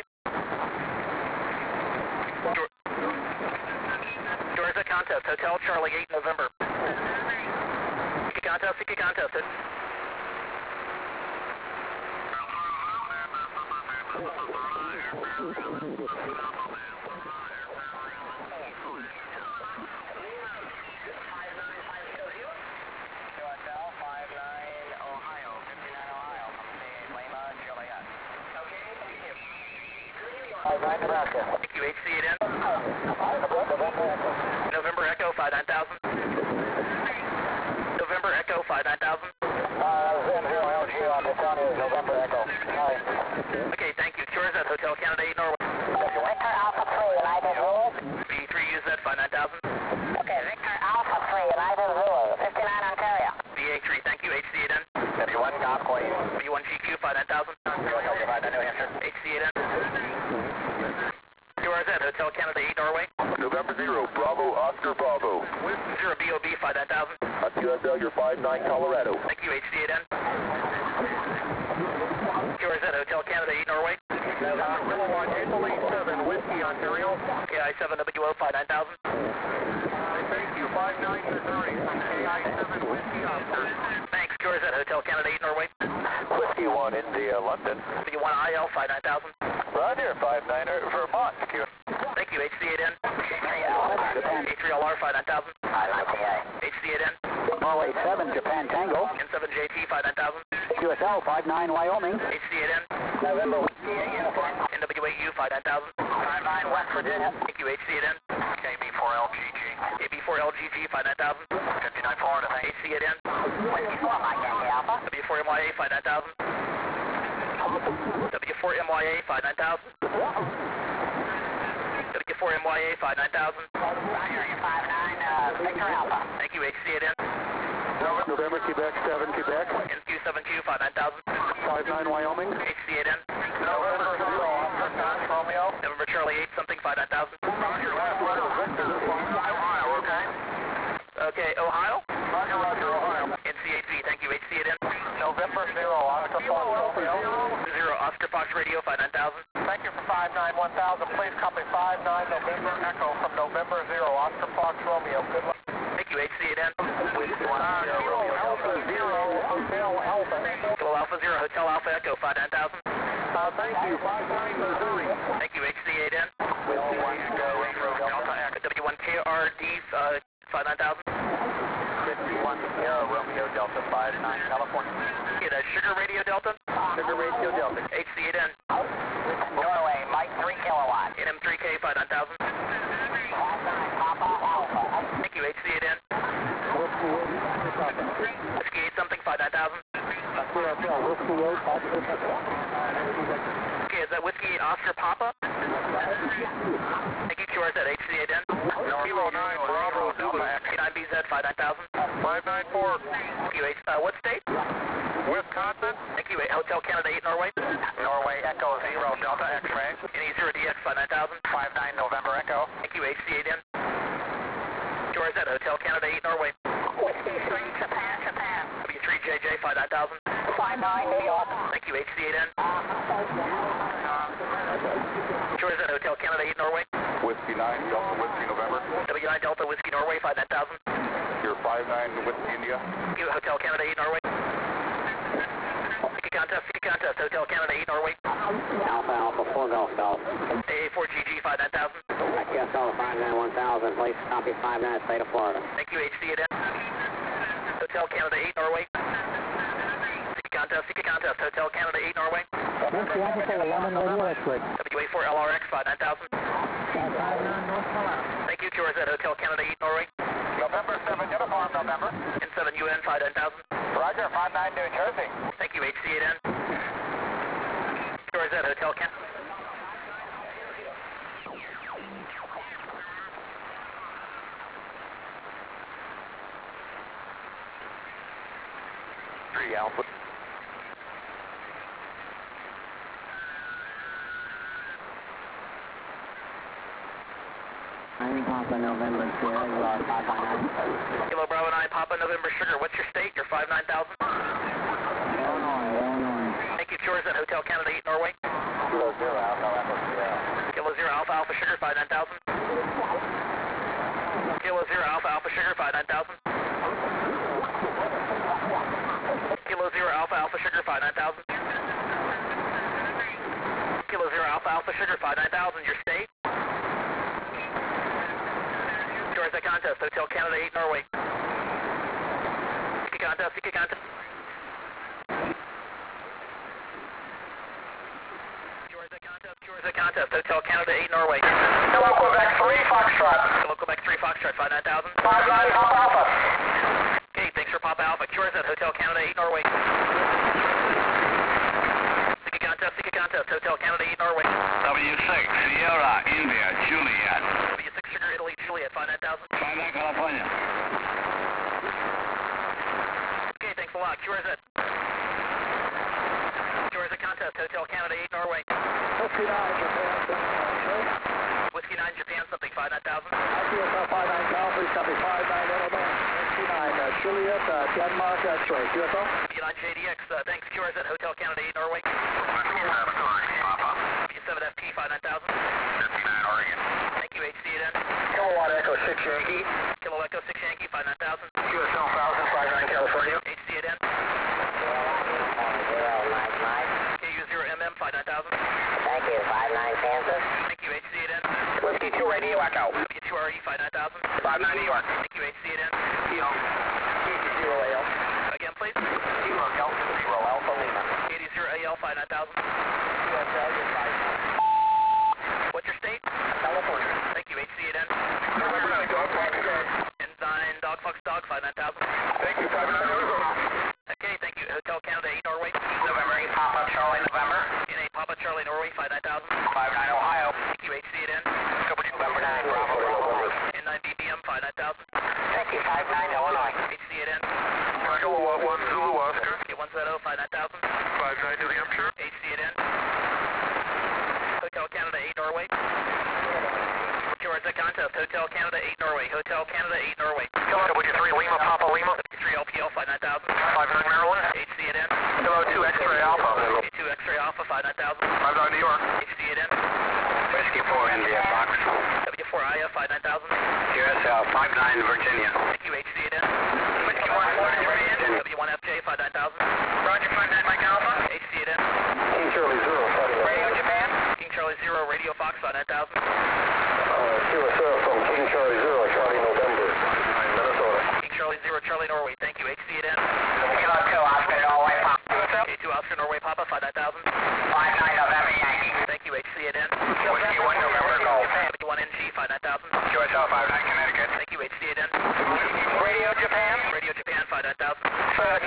Q R Z contest, Hotel Charlie eight, November. Seeking contest, seeking contest. five nine Nebraska. Thank you, H C eight N. November Echo, five nine thousand. November Echo, five nine thousand. Uh, Zim zero L G on the county is November Echo. Sorry. Okay, thank you. Q R Z, Hotel Canada eight, Norway. Victor Alpha three, United Zulu. B three U Z, five nine thousand. Okay, Victor Alpha three, United Zulu, fifty-nine Ontario. B A three, thank you, H C eight N. W one Golf Queen. B one G Q, five nine thousand. five nine New Hampshire. H C eight N. Q R Z, Hotel Canada eight, Norway. November zero, Bravo, Oscar, Bravo. Zero B O B, five nine thousand. Q S L, you're five nine Colorado. Thank you, H C eight N. Q R Z, Hotel Canada eight, Norway. seven, Whiskey, Ontario. K I seven W O, five nine thousand. Thank you, five nine Missouri, from K I seven, Whiskey, Oscar. Thanks, Q R Z, Hotel Canada eight, Norway. Whiskey one, India, London. B one I L, five nine thousand. Roger, five nine Vermont. Thank you, H C eight N. A three L R, five nine thousand. H C eight N. Norway seven, Japan Tango. N seven J T, five nine thousand. Q S L five nine Wyoming. H C eight N. November Whiskey eight Uniform. N W A U, five nine thousand. five nine West Virginia. Thank you, H C eight N. K B four L G G. A B four L G G, five nine thousand. fifty-nine Florida. H C eight N. Whiskey four Mike Yankee Alpha. W four M Y A, five nine thousand. W four M Y A, five nine thousand. W four M Y A, five nine thousand. Roger, you five nine uh, Victor Alpha. Thank you, H C eight N. November, Quebec, seven, Quebec. N Q seven Q, five nine thousand. five nine Wyoming. H C eight N. November zero, Oscar, Fox, Romeo. November Charlie eight, something, five nine thousand. Roger, last letter, Victor, Ohio, okay? Okay, Ohio. Roger, Roger, Ohio. N C H V, thank you, H C eight N. November zero, Oscar, Fox, Romeo. Zero, Oscar Fox Radio, five nine thousand. Thank you for five nine one thousand. Please copy five nine November Echo from November zero, Oscar, Fox, Romeo. Good luck. Thank you, H C eight N. Uh, Kilo Alpha zero, Hotel Alpha. Kilo Alpha Zero, Hotel Alpha Echo, five nine thousand. Uh, thank you, five nine Missouri. Thank you, H C eight N. W one K R D, uh, five nine thousand. fifty-one Sierra Romeo Delta five nine California. Okay, that's Sugar Radio Delta. Sugar Radio Delta. H C eight N. Norway, Mike three kilowatt. N M three K, five nine thousand. five nine Papa Alpha. Thank you, H C eight N. Whiskey Oscar Papa. Thank you, Q R Z, H C A then. Kilo nine, Bravo, Delta X. nine B Z, five nine thousand. five nine four. Thank you, H, uh, what state? Wisconsin. Thank you, Hotel Canada eight, Norway. Norway, Echo zero, Delta X-ray. N E zero D X, five nine thousand. five nine November Echo. Thank you, H C A then. Q R Z, Hotel Canada eight, Norway. Whiskey three, Japan, Japan. W three J J, five nine thousand. five nine, New York. Thank you, H C A then. Q R Z, Hotel Canada eight, Norway. Whiskey nine, Delta Whiskey November. W nine Delta Whiskey Norway, five nine thousand. You're five nine Whiskey India. Thank you, Hotel Canada eight, Norway. Sticky contest, sticky contest, Hotel Canada eight, Norway. Alpha, Alpha, four Golf Golf. A A four G G, five nine thousand. Q S L five nine one thousand, please copy five nine, state of Florida. Thank you, H C A then. Hotel Canada eight, Norway. Sticky contest, sticky contest, Hotel Canada eight, Norway. Whiskey, I can say eleven radio exit. W A four L R X, five nine thousand. Thank you, Q R Z, Hotel Canada eight, Norway. November seven, uniform November. N seven U N, five nine thousand. Roger, five nine New Jersey. Thank you, H C A then. Q R Z, Hotel Canada. three Alpha. I'm Papa November Sierra, you are five nine. Kilo Bravo nine, Papa November Sugar. What's your state? You're five nine thousand. Illinois, Illinois. Thank you, Q R Z, Hotel Canada eight, Norway. Kilo zero, Alpha, Alpha, Sierra. Kilo Zero Alpha Alpha Sugar, five nine thousand. Kilo Zero Alpha Alpha Sugar, five nine thousand. Kilo Zero Alpha Alpha Sugar, five nine thousand. Kilo Zero Alpha Alpha Sugar, five nine thousand. Your state? Q R Z contest, Hotel Canada eight, Norway. Sticky contest, sticky contest. Q R Z contest, Q R Z contest, Hotel Canada eight, Norway. Kilo Quebec three, Foxtrot. Kilo Quebec three, Foxtrot, five nine thousand. five nine Papa Alpha. Okay, thanks for Papa Alpha. Q R Z, Hotel Canada eight, Norway. Sticky contest, sticky contest, Hotel Canada eight, Norway. W six, Sierra, India, Juliet. W six Sugar, Italy, Juliet, five nine thousand. five nine, California. Okay, thanks a lot. Q R Z. Q R Z contest, Hotel Canada eight, Norway. Whiskey nine, Japan. Whiskey nine, Japan, something, five nine thousand. I Q S L five nine Cal, please copy five nine Illinois. Whiskey nine, uh, Juliet, uh, Denmark, X-ray. Q S L? W nine J D X, uh, thanks. Q R Z, Hotel Canada eight, Norway. Papa. W seven F P, five nine thousand. fifty-nine Oregon. Thank you, H C A then. Kilowatt Echo six Yankee. Kilo Echo six Yankee, five nine thousand. Q S L one thousand, five nine California. H C A then. Zero nine nine. K U zero M M, five nine thousand. Thank you, five nine Kansas. Thank you, H C A then. Whiskey two Radio Echo. W two R E, five nine thousand. five nine New York. Thank you, H C A then. Kilo. zero A L. Again, please. Kilo Delta zero Alpha Lima. eighty zero A L, five nine thousand. Q S L, you're five nine. What's your state? California. Thank you, H C A then. November nine, Dog Fox Dog. N nine Dog Fox Dog, five nine thousand. Thank you, five nine Arizona. Okay, thank you. Hotel Canada eight, Norway. November eight, Papa Charlie November. N eight Papa Charlie, Norway, five nine thousand. five nine Ohio. Thank you, H C A then. November nine, Bravo Bravo. N nine B B M, five nine thousand. Thank you, five nine Illinois. H C A then. Kilowatt one Zulu Oscar. K one Z O, five nine thousand. five nine New Hampshire. H C A then. Hotel Canada eight, Norway. Q R Z contest, Hotel Canada eight, Norway. Hotel Canada eight, Norway. Kilo W three Lima, Papa Lima. W three L P L, five nine thousand. five nine Maryland. H C A then. Kilo two X-ray Alpha. K two X-ray Alpha, five nine thousand. five nine New York. H C A then. Whiskey four India Fox. W four I F, five nine thousand. Q S L five nine Virginia. Thank you, H C A then. Whiskey one one Japan. W one F J, five nine thousand. Roger, five nine Mike Alpha. H C A then. King Charlie Zero. Radio Japan. King Charlie Zero, Radio Fox, five nine thousand. Q S L from King Charlie Zero, Charlie November. Minnesota. King Charlie Zero, Charlie Norway. Thank you, H C A then. Kilo two Oscar Norway Papa. K two Oscar Norway Papa, five nine thousand. five nine November Yankee. Thank you, H C A then. Whiskey one November Golf. W one N G, five nine thousand. Q S L five nine Connecticut. Thank you, H C A then. Radio Japan. Radio Japan, five nine thousand. Uh, November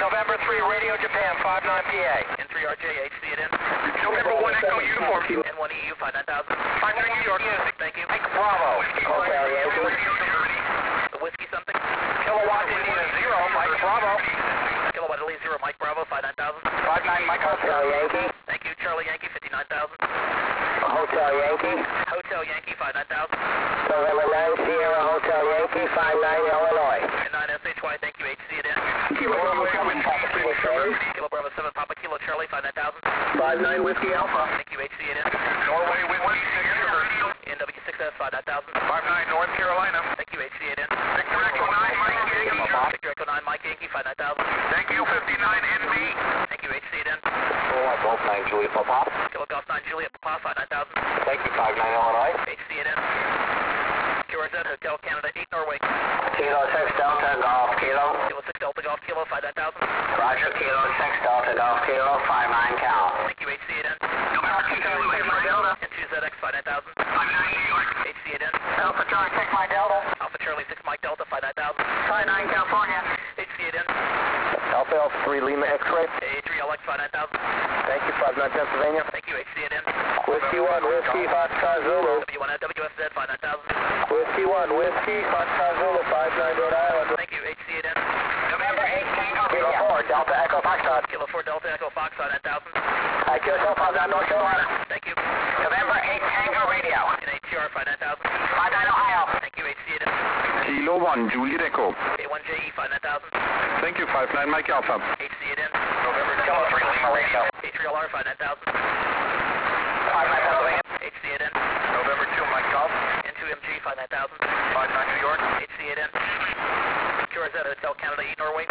three Radio Japan, five nine P A. N three R J, H C it in. November one Echo Uniform. N one E U, five nine thousand. five nine New York. Thank you. Mike Bravo. Hotel Yankee. The whiskey something. Kilowatt Indian Zero, Mike Bravo. Kilowatt Elite Zero, Mike Bravo, five nine thousand. five nine Mike Hotel Yankee. Thank you. Charlie Yankee, fifty-nine thousand. Hotel Yankee. Hotel Yankee, five nine thousand. November nine Sierra Hotel Yankee, five nine Illinois. And nine S H Y, thank you. H C it in. Kilo Bravo seven, Papa Kilo Charlie. Kilo Bravo seven, Papa Kilo Charlie, five nine thousand. five nine Whiskey Alpha. Thank you. H C it in. Norway Whiskey six Sugar. N W six S, five nine thousand. five nine North Carolina. Thank you. H C it in. Victor Echo nine Mike Yankee. Victor Echo nine, Mike Yankee, five nine thousand. Thank you, fifty-nine N B. Thank you. H C it in. Kilowatt Golf nine Juliet Papa. Kilo Golf nine Juliet, Papa, five nine thousand. Thank you, five nine Illinois. H C it in. Q R Z, Hotel Canada eight, Norway. Kilo six Delta Golf Kilo. Kilo six Delta Golf Kilo, five nine thousand. Roger, Kilo six Delta Golf Kilo, five nine Cal. Thank you. H C it in. November two Zulu eight my Delta. N two Z X, five nine thousand. five nine New York. H C it in. Alpha Charlie six my Delta. Alpha Charlie six, Mike Delta, five nine thousand. five nine California. H C it in. Alpha Alpha three Lima X-Ray. A three L X, five nine thousand. Thank you, five nine Pennsylvania. Thank you. H C it in. Whiskey one Whiskey Foxtrot Zulu. W one W S Z, five nine thousand. Whiskey one Whiskey Foxtrot Zulu, five nine Rhode Island. Thank you. H C it in. November eight Tango Kilo four Delta Echo Foxtrot. Kilo four Delta Echo Fox, five nine thousand. I Q S L five nine North Carolina. Thank you. November eight Tango Radio. N A T R, five nine thousand. five nine Ohio. Thank you. H C it in. Kilo one Juliet Echo. A one J E, five nine thousand. Thank you, five nine Mike Alpha. H C it in. November Kilo three Lima Radio. A three L R, five nine thousand. five nine Pennsylvania. H C it in. November two Mike Golf. N two M G, five nine thousand. five nine New York. H C it in. Q R Z, Hotel Canada eight, Norway.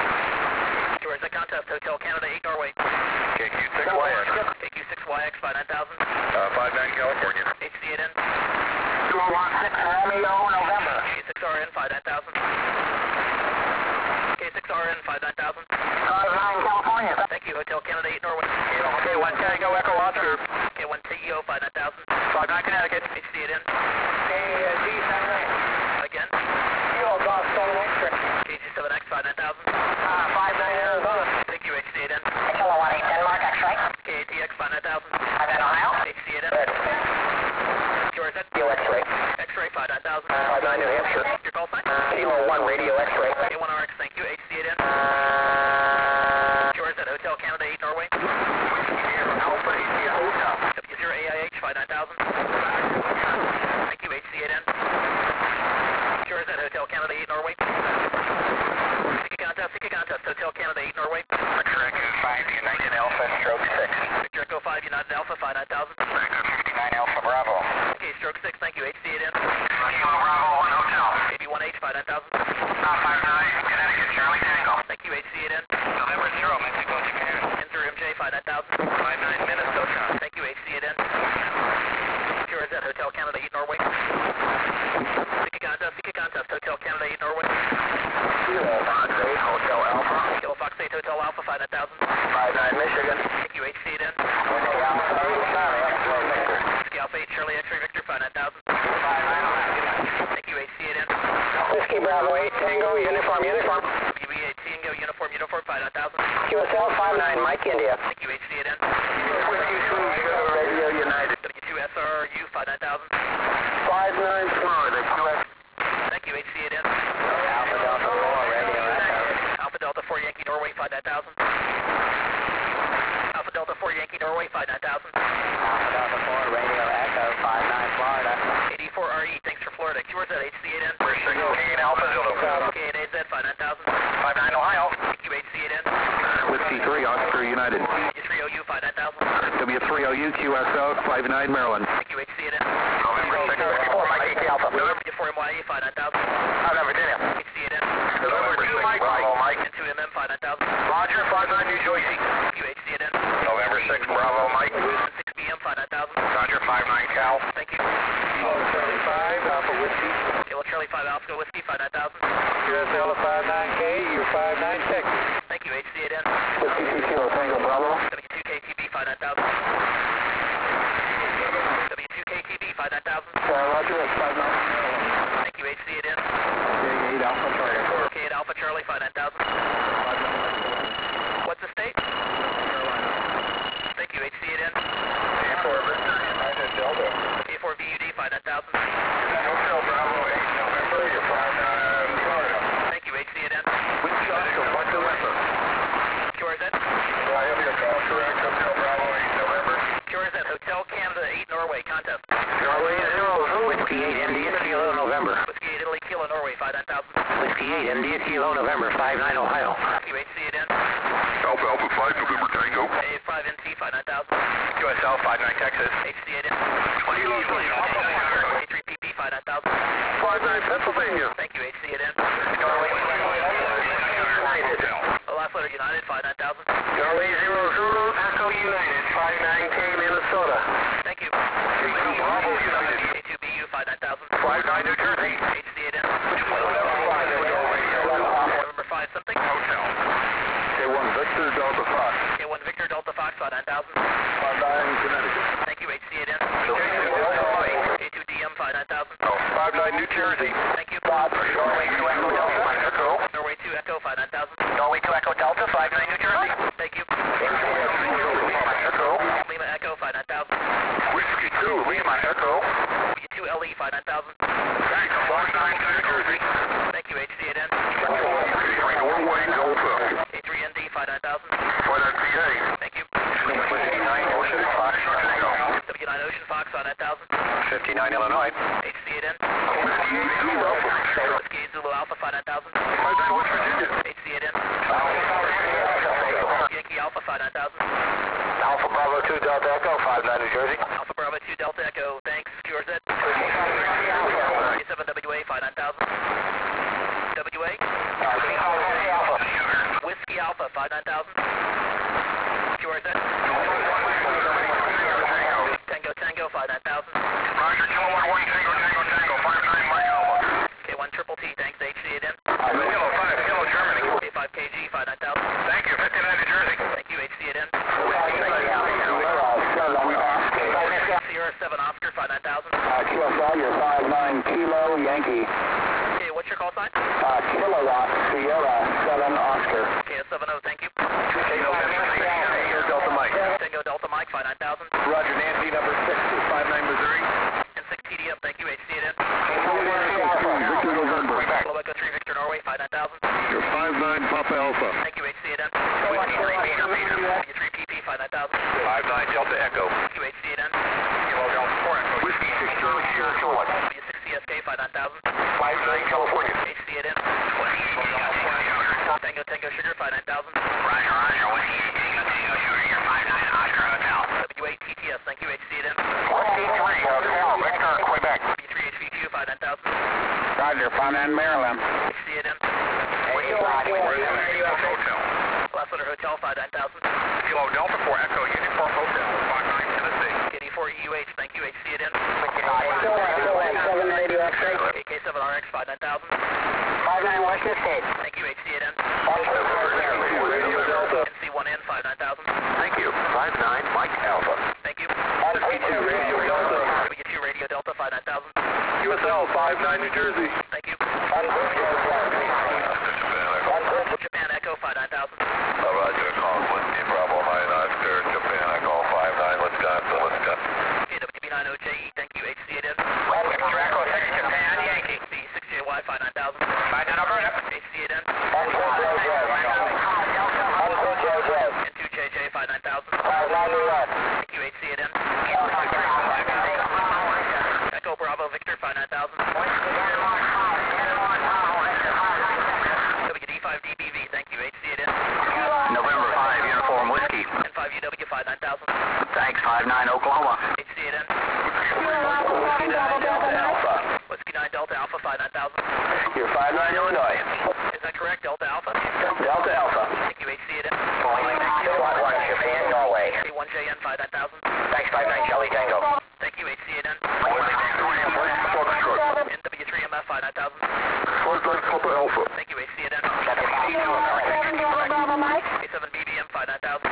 Q R Z Contest, Hotel Canada eight, Norway. K Q six Y X. A Q six Y X, five nine thousand. Uh, five nine California. H C it in. two oh one six Romeo November. K six R N, five nine thousand. K six R N, five nine thousand. five nine California. Thank you. Hotel Canada eight, Norway. K one Tango Echo Oscar. K one T E O, five nine thousand. five nine Connecticut. H C it in. K G seven X. Again. Kilo Golf seven X. K G seven X, five nine thousand. Uh, five nine Arizona. Thank you. H C it in. Kilowatt eight Denmark X-Ray. K A T X, five nine thousand. five nine Ohio. H C it in. Q R Z. Kilo X-Ray. X-ray, five nine thousand. five nine New Hampshire. Your call sign. Kilo one Radio X-Ray. A one R X, thank you. H C it in. Q R Z, Hotel Canada eight, Norway. Alpha India Hotel. W zero A I H, five nine thousand. Thank you. H C it in. Q R Z, Hotel Canada eight, Norway. Sika Contest, Sika Contest, Hotel Canada eight, Norway. Victor Echo five United Alpha Stroke six. Victor Echo five, United Alpha, five nine thousand. Echo fifty-nine Alpha Bravo. Okay, stroke six, thank you. H C it in. Kilo Bravo one Hotel. A B one H, five nine thousand. five nine Connecticut Charlie Tango. Thank you. H C it in. November zero Mexico Japan. N zero M J, five nine thousand. five nine Minnesota. Thank you. H C it in. Q R Z, Hotel Canada eight, Norway. Sika Contest, Sika Contest, Hotel Canada eight, Norway. Kilo Fox eight Hotel Alpha. Kilo Fox eight, Hotel Alpha, five nine thousand. five nine Michigan. Thank you. H C it in. Whiskey Alpha eight Charlie X-Ray Victor. Whiskey Alpha eight, Charlie X-Ray Victor, five nine thousand. five nine Ohio. Thank you. H C it in. Whiskey Bravo eight Tango Uniform Uniform. W B A Tango Uniform Uniform, five nine thousand. Q S L five nine Mike India. Thank you. H C it in. Whiskey two Sugar Radio United. W two S R U, five nine thousand. five nine Florida Q S. Thank you. H C it in. Alpha Delta four Radio Echo. Alpha Delta four Yankee Norway, five nine thousand. Alpha Delta four Yankee Norway, five nine thousand. Alpha Delta four Radio Echo, five nine Florida. eighty-four R E, thanks for Florida. Q R Z, H C it in. K and Alpha Zulu. K and A Z, five nine thousand. five nine Ohio. Thank you. H C it in. Whiskey three Oscar United. W three O U, five nine thousand. W three O U Q S L five nine Maryland. Thank you. H C it in. November six fifty-four Mike eight Alpha. W four M Y E, five nine thousand. Out of Virginia. H C it in. November two Mike Bravo Mike. N two M M, five nine thousand. Roger five nine New Jersey. Thank you. H C it in. November six Bravo Mike. six P M, five nine thousand. Roger five nine Cal. Thank you. Charlie five Alpha Whiskey. Kilo Charlie five Alpha Whiskey, five nine thousand. Q S L five nine K, U five nine Texas. Thank you. H C it in. Whiskey two Kilo Tango Bravo. W two K T B, five nine thousand. W two K T B, five nine thousand. Roger five nine. Thank you. H C it in. K eight Alpha Charlie. K eight Alpha Charlie, five nine thousand. Whiskey eight, M D at Kilo, November, five nine Ohio. Q H C eight N. Alpha Alpha five, November Tango. A five N T, five nine thousand. Q S L five nine Texas. H C eight N. Kilo twenty, A three P P, five nine thousand. five nine Pennsylvania. Thank you, H C eight N. Last letter United, five nine thousand. Charlie zero zero, Echo United, five nine K Minnesota. Thank you. A two B U, five nine thousand. five nine New Jersey. H C eight N. November five something. Hotel. K one Victor Delta Fox. K one Victor Delta Fox, five nine thousand. five nine Connecticut. Thank you, H C eight N. A two D M, five nine thousand. five nine New Jersey. Thank you. Norway two Echo Delta. Echo. Norway two Echo, five nine thousand. Norway two Echo Delta, five nine New Jersey. Thank you. Echo. Lima Echo, five nine thousand. Whiskey two, Lima Echo. W two L E, five nine thousand. Thanks, five nine New Jersey. Thank you, H C eight N. Norway Delta. A three N D, five nine thousand. five nine P A. Thank you. fifty-nine Ocean Fox Tango. W nine Ocean Fox, five nine thousand. fifty-nine Illinois. H C eight N. Whiskey eight Zulu Alpha. Whiskey eight Zulu Alpha, five nine thousand. five nine West Virginia. H C eight N. Yankee Alpha, five nine thousand. Alpha Bravo two Delta Echo, five nine New Jersey. Alpha Bravo two Delta Echo, thanks. Q R Z. A seven W A, five nine thousand. W A. Whiskey Alpha, five nine thousand. Q R Z. Tango Tango, five nine thousand. Roger, Kilo one one Tango Tango Tango, five nine Mike Alpha. K one Triple T, thanks. H C eight N. Kilo five, Kilo Germany. K five K G, five nine thousand. Thank you, fifty-nine New Jersey. Thank you, H C eight N. Sierra seven Oscar, five nine thousand. Q S L, you're five nine Kilo Yankee. Okay, what's your call sign? Uh, Kilowatt Sierra seven Oscar. K S seven oh, thank you. Tango Delta Mike. Tango Delta Mike, five nine thousand. Roger, Nancy, number six, five nine Missouri. N six T D M, thank you, H C eight N. Victor November. Global Echo three Victor Norway, five nine thousand. You're five nine Papa Alpha. Thank you, H C eight N. W three P P, five nine thousand. five nine Delta Echo. Thank you, H C eight N. Kilo Delta four Echo. Whiskey six Charlie Sierra Kilowatt. W six C S K, five nine thousand. five nine California. H C eight N. Tango Tango Sugar, five nine thousand. Roger, Roger, Whiskey Tango Tango Sugar, you're five nine Oscar Hotel. W eight T T S, thank you, H C eight N. Whiskey three, Hotel, Victor, Quebec. W three H V Q, five nine thousand. Roger, five nine Maryland. H C eight N. Hotel. Last letter Hotel, five nine thousand. Kilo Delta four Echo Uniform Hotel, five nine Tennessee. K D four E U H, thank you, H C eight N. seven radio X-ray. K seven R X, five nine thousand. five nine West Escape. Thank you, H C eight N. Radio Delta. N C one N, five nine thousand. Thank you, five nine Mike Alpha. Thank you. Whiskey two Radio Delta. W two Radio Delta, five nine thousand. Q S L five nine New Jersey. Thank you. Japan Echo, five nine thousand. Roger, call Whiskey Bravo nine Oscar, Japan Echo five nine Wisconsin, Wisconsin. K W B nine O J E, thank you, H C eight N. Victor Echo six Japan Yankee. B six J Y, five nine thousand. five nine Alberta. H C eight N. N two J J, five nine thousand. Thank you, H C eight N. Echo Bravo Victor, five nine thousand. W D five D B V, thank you, H C eight N. November five Uniform Whiskey. N five U W, five nine thousand. Thanks, five nine Oklahoma. H C eight N. Alpha. Whiskey nine Delta Alpha, five nine thousand. You're five nine Illinois. Is that correct, Delta Alpha? Delta Alpha. Thank you, H C eight N. Kilowatt one Japan Norway. K one J N, five nine thousand. Thanks, five nine Charlie Tango. Thank you, H C eight N. N W three M F, five nine thousand. five nine Papa Alpha. Thank you, H C eight N. Mike. K seven B B M, five nine thousand.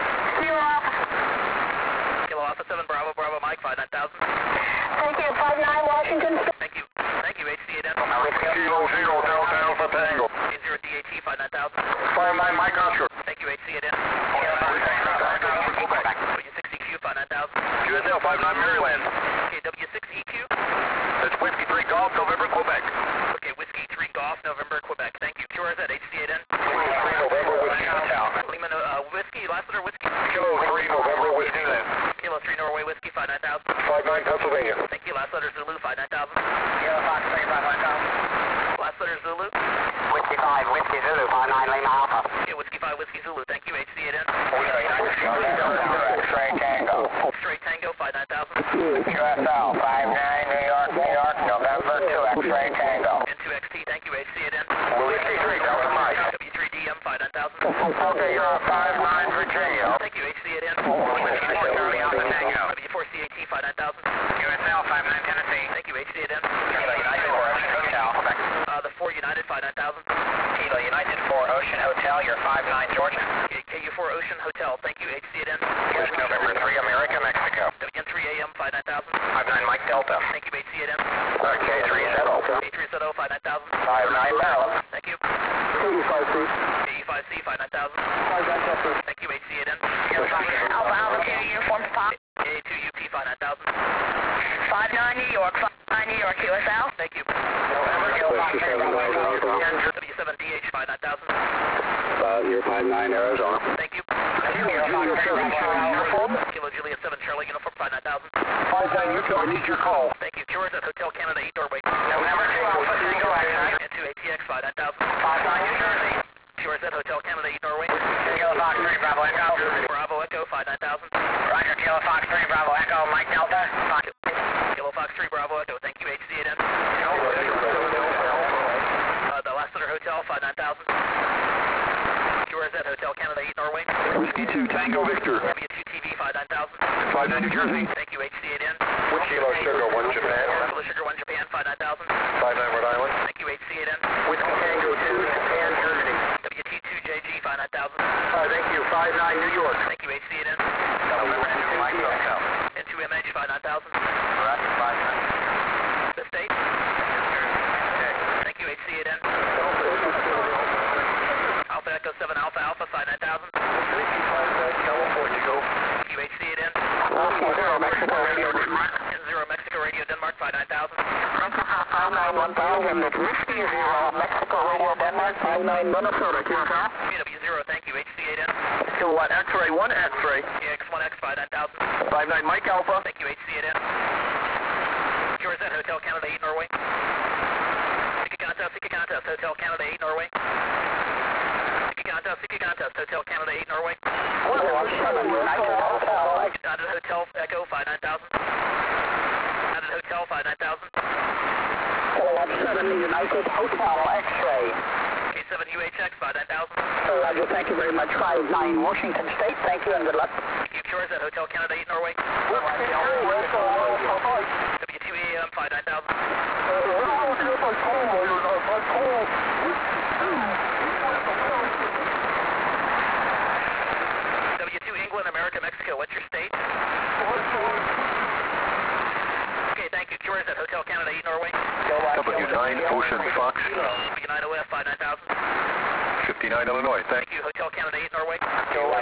Kilo Alpha seven Bravo Bravo Mike, five nine thousand. Thank you, five nine Washington. Thank you. Thank you, H C eight N. Kilo zero Delta Alpha Tango. K zero D A T, five nine thousand. five nine Mike Oscar. Thank you, H C eight N. W six E Q, five nine thousand. Q S L five nine Maryland. K W six E Q. That's Whiskey three Golf, November, Quebec. Okay, Whiskey three Golf, November, Quebec. Thank you. Q R Z, H C eight N. Whiskey three November, Whiskey Hotel. Lima, uh, Whiskey, last letter Whiskey. Kilo three November, Whiskey Land. Kilo three Norway Whiskey, five nine thousand. five nine Pennsylvania. Thank you. Last letter Zulu, five nine thousand. Kilo Fox three, five nine thousand. Last letter Zulu. Whiskey five Whiskey Zulu, five nine Lima Alpha. Yeah, Whiskey five Whiskey Zulu, thank you, H C eight N. X-ray Tango. Straight Tango, five nine thousand. Q S L, five nine New York, New York, November two X-ray Tango. N two X T, thank you, H C eight N. Louis C three, Delta Mike. W three D M, five nine thousand. Delta Euro five nine Virginia. Thank you, H C eight N. Whiskey four Charlie Alpha Tango. W four C A T, five nine thousand. Q S L, five nine Tennessee. Thank you, H C eight N. Kilo United four Ocean Hotel. Uh, the four United, five nine thousand. Kilo United four Ocean Hotel, you're five nine Georgia. K U four Ocean Hotel, thank you, H C eight N. Here's November three America, Mexico. W N three A M, five nine thousand. five nine Mike Delta. Thank you, H C eight N. K three Settle. K three Z O, five nine thousand. five nine Maryland. Thank you. K E five C. K E five C, five nine thousand. five nine Chester. Thank you, H C eight N. Alpha Alpha two Uniform Fox. K A two U P, five nine thousand. five nine New York, five nine New York, Q S L. Thank you. November W seven D H, five nine thousand. You're five nine Arizona. Thank you. Kilo seven Charlie Uniform. Kilo Juliet seven Charlie Uniform, five nine thousand. five nine Utah, I need your call. Thank you. Tours at Hotel Canada eight Norway. November two Alpha Tango X-ray. N two A T X, five nine thousand. five nine New Jersey. Tours at Hotel Canada eight Norway. Kilo Fox three Bravo Echo. Bravo Echo, five nine thousand. Roger, Kilo Fox three Bravo Echo, Mike Delta. Kilo Fox three Bravo Echo, thank you, H C eight N. Uh, the Last Center Hotel, five nine thousand. Tours at Hotel Canada eight Norway. Whiskey two Tango Victor. W two T V, five nine thousand. five nine New Jersey. Thank you, H C eight N. Kilo Sugar one Japan. Kilo Sugar one Japan, five nine thousand. five nine Rhode Island. Thank you, H C eight N. Whiskey Tango two Japan, Germany. W T two J G, five nine thousand. Uh, thank you. five nine New York. Thank you, H C eight N. November two Mike Delta. N two M H, five nine thousand. Roger, five nine. The state. Thank you, H C eight N. Alpha Echo seven Alpha Alpha, five nine thousand. California, go. Thank you, H C eight N. Zero Mexico Radio Denmark. N zero Mexico Radio Denmark, five nine thousand. five nine one thousand. Whiskey zero Mexico Radio Denmark. five nine Minnesota, Q S L. K W zero, thank you, H C eight N. Kilowatt X-ray one X-ray. K X one X, five nine thousand. five nine Mike Alpha. Thank you, H C eight N. Tours at Hotel Canada eight Norway. Sika Contest, Sika Contest, Hotel Canada eight Norway. Sika Contest, Sika Contest, Hotel Canada eight Norway. United Hotel Echo, five nine thousand. United Hotel, five nine thousand. Kilowatt seven United Hotel X-ray. K seven U H X, five nine thousand. Roger, thank you very much. five nine Washington State, thank you and good luck. Thank you, Tours at Hotel Canada eight Norway. W two E A M, five nine thousand. W two England, America, Mexico, what's your state? Okay, thank you. Tours at Hotel Canada eight Norway. W nine Ocean Fox. W nine O F, five nine thousand. fifty-nine Illinois, thank Thank you. Hotel Canada eight Norway. K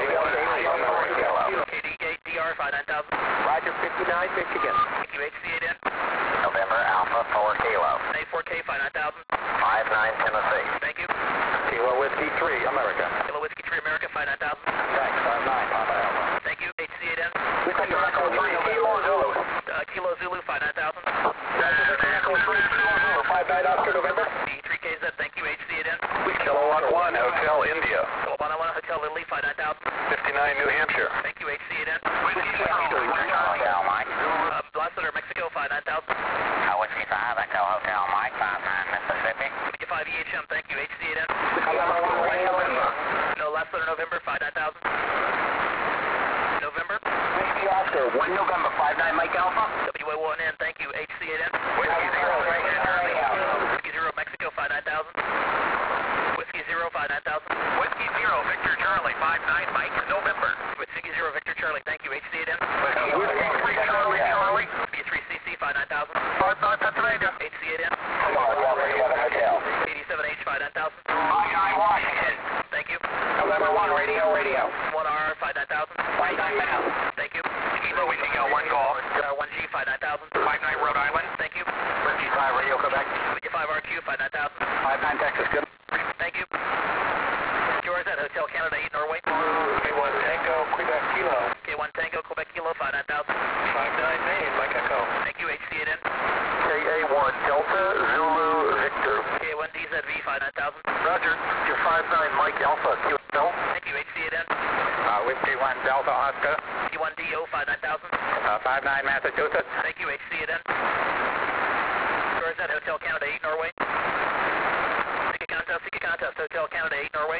D Gate D R, five nine thousand. Roger, fifty-nine Michigan. Thank you, H C eight N. November Alpha four Kilo. A four K, five nine thousand. five nine Tennessee. Thank you. Kilo Whiskey three America. Kilo Whiskey three America, five nine thousand. Thanks, five nine Papa Alpha. Thank you, H C eight N. Whiskey Echo three Kilo Zulu. Uh, Kilo Zulu, five nine thousand. Echo three Kilo Zulu. five nine Oscar November. D three K Z, thank you, H C eight N. Kilowatt one Hotel India. Kilowatt one Hotel Italy, five nine thousand. fifty-nine New Hampshire. Thank you, H C eight N. Hotel Mike. Uh, Last Center, Mexico, five nine thousand. Whiskey five Echo Hotel Mike, five nine Mississippi. W five E H M, thank you, H C eight N. November one November. No, Last Center, November, five nine thousand. November. Whiskey Oscar one November, five nine Mike Alpha. W A one N, thank you, H C eight N. Whiskey zero Victor Charlie Alpha. Whiskey zero, Mexico, five nine thousand. Whiskey zero, five nine thousand. Whiskey zero Victor Charlie, five nine Mike November. Whiskey zero, Victor Charlie, thank you, H C eight N. Whiskey three Charlie Charlie. B three C C, five nine thousand. five nine Pennsylvania. H C eight N. Hotel. eighty-seven H, five nine thousand. five nine Washington. Thank you. November one Radio Radio. one R, five nine thousand. five nine Mass. Thank you. Kilo Whiskey one Golf. Uh, one G, five nine thousand. five nine Rhode Island. Thank you. Whiskey five Radio Quebec. W five R Q, five nine thousand. five nine Texas. Good. Thank you. Tours at Hotel Canada eight Norway. K one Tango Quebec Kilo. K one Tango, Quebec Kilo, five nine thousand. five nine Maine Mike Echo. Thank you, H C eight N. K A one Delta Zulu Victor. K one D Z V, five nine thousand. Roger. Your five nine Mike Alpha, Q S L. Thank you, H C eight N. Uh, Whiskey one Delta Oscar. T one D O five nine thousand. Uh, five nine Massachusetts. Thank you, H C eight N. George at Hotel Canada eight Norway. Sika contest, Sika contest, Hotel Canada eight Norway.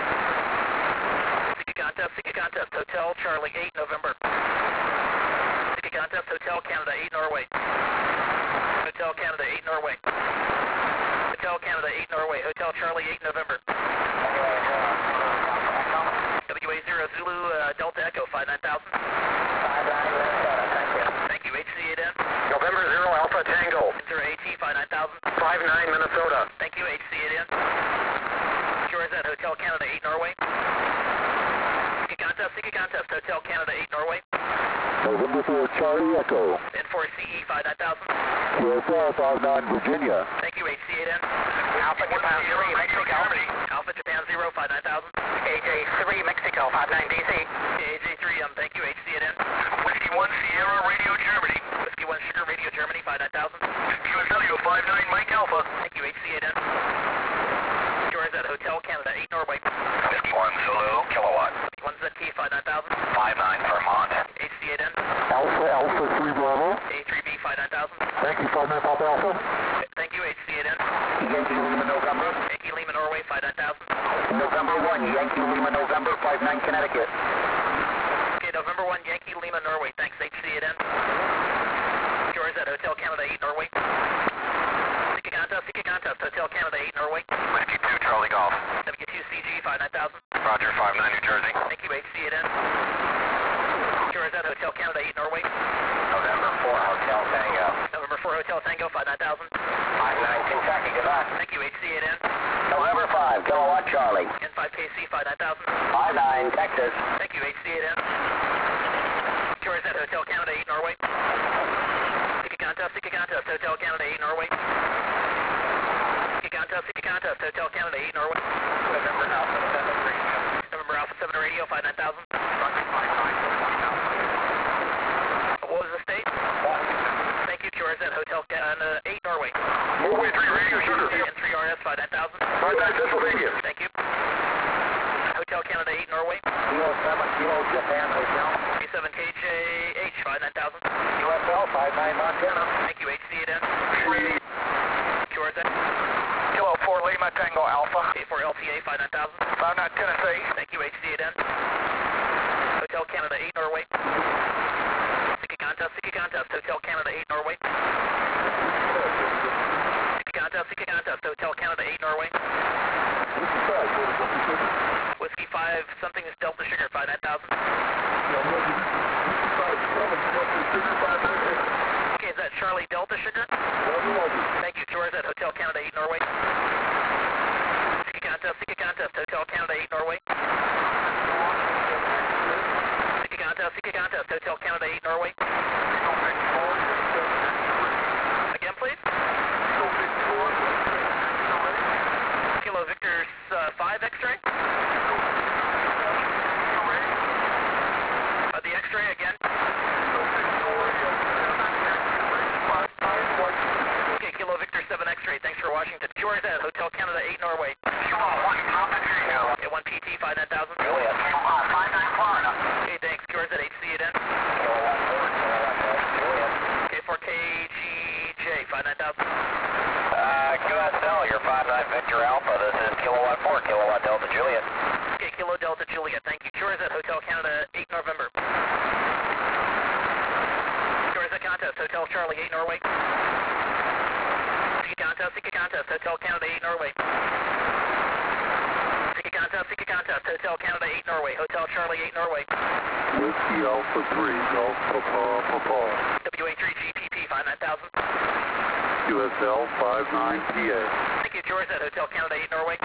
Sika contest, Sika contest, Hotel Charlie eight November. Sika contest, Hotel Canada eight Norway. Hotel Canada eight Norway. Hotel Canada eight Norway, Hotel Charlie eight November. W A zero Zulu uh, Delta Echo five nine thousand. Thank you, H C eight N. November zero Alpha Tango. Enter AT five nine thousand. five nine Minnesota. Thank you, H C eight N. George at Hotel Canada eight Norway. Sika contest, Sika contest, Hotel Canada eight Norway. November four Charlie Echo. N four C E five nine thousand. Q S L five nine Virginia. Thank you, H C eight N. Alpha Japan three Mexico. Alpha Japan zero five nine thousand. A J three Mexico five nine D C. A J three, um, thank you, H C eight N. Whiskey one Sierra Radio Germany. Whiskey one Sugar Radio Germany five nine thousand. Q S W five nine Mike Alpha. Thank you, H C eight N. George at Hotel Canada eight Norway. Whiskey one Zulu Kilowatt. one Z T five nine thousand. five nine Vermont. H C eight N. Alpha Alpha three Bravo. A three B five nine thousand. Thank you, five nine Papa Alpha. Thank you, H C eight N. Yankee Lima November. Yankee Lima Norway five nine thousand. November one Yankee Lima November five nine Connecticut. Okay, November one Yankee Lima Norway. Thanks, H C eight N. George at Hotel Canada eight Norway. Sika contest, Sika contest, Hotel Canada eight Norway. Whiskey two Charlie Golf. W two C G five nine thousand. Roger five nine New Jersey. Thank you, H C eight N. George at Hotel Canada eight Norway. November four Hotel Tango. November four Hotel Tango five nine thousand. five nine Kentucky. Goodbye. Thank you, H C eight N. November five Kilowatt Charlie. N five K C five nine thousand. five nine Texas. Thank you, H C eight N. George at Hotel Canada eight Norway. Sika contest, Sika contest, Hotel Canada eight Norway. Sika contest, Sika contest, Hotel Canada eight Norway. November Alpha seven three. November Alpha seven Radio five nine thousand. What was the state? Thank you, George at Hotel Canada eight Norway. Norway three Radio Sugar. N three R S five nine thousand. five nine Pennsylvania. Thank you. Hotel Canada eight Norway. Kilo seven Kilo Japan Hotel. K seven K J H five nine thousand. U S L five nine Montana. Thank you, H C eight N. George at Kilo four Lima Tango Alpha. K four L T A five nine thousand. five nine Tennessee. Thank you, H C eight N. Hotel Canada eight Norway. Sika contest, Sika contest, Hotel Canada eight Norway. Sika contest, Sika contest, Hotel Canada eight Norway. Whiskey five, something is Delta Sugar five nine thousand. Okay, is that Charlie Delta Sugar? Thank you, George at Hotel Canada eight Norway. Sika contest, Sika contest, Hotel Canada eight Norway. Sika contest, Sika contest, Hotel Canada eight Norway. Again, please. Kilo Victor uh, five X-ray. Uh, the X-ray again. Okay, Kilo Victor seven X-ray. Thanks for Washington. George at Hotel Canada eight Norway. one P T five nine thousand. five nine Florida. Okay, thanks. George at H C eight N. K four K G J five nine thousand. Uh, Q S L, you're five nine Victor Alpha. This is Kilowatt four, Kilowatt Delta Juliet. Okay, Kilo Delta Juliet. Thank you. George at Hotel Canada eight November. George at Contest, Hotel Charlie eight Norway. Sika Contest, Sika Contest, Hotel Canada eight Norway. Sika Contest, Sika Contest, Hotel Canada eight Norway. Hotel Charlie eight Norway. Whiskey Alpha three Golf Papa Papa. W A three G P P five nine thousand. Q S L five nine P A. Thank you, George at Hotel Canada eight Norway.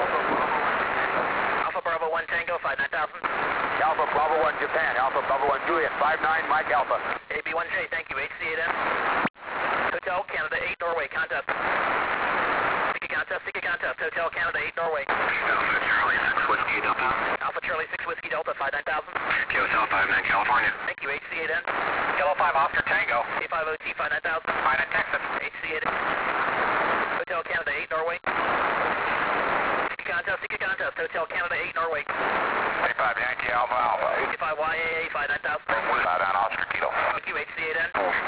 Alpha Bravo one Tango five nine thousand. Alpha Bravo one Japan. Alpha Bravo one Juliet. five nine Mike Alpha. A B one J, thank you, H C eight N. Hotel Canada eight Norway, contest. Sika contest, Sika contest, Hotel Canada eight Norway. Alpha Charlie six Whiskey Delta. Alpha Charlie six Whiskey Delta five nine thousand. Q S L five nine California. Thank you, H C eight N. Kilo five Oscar Tango. K five O T five nine thousand. five nine Texas. H C eight N. Hotel Canada eight Norway. Sika contest, contest, ticket contest, Hotel Canada eight, Norway. twenty-five Yankee Alpha Alpha. fifty-five Y A A, five nine thousand. Bow down Oscar Kilo. Thank you, H C eight N.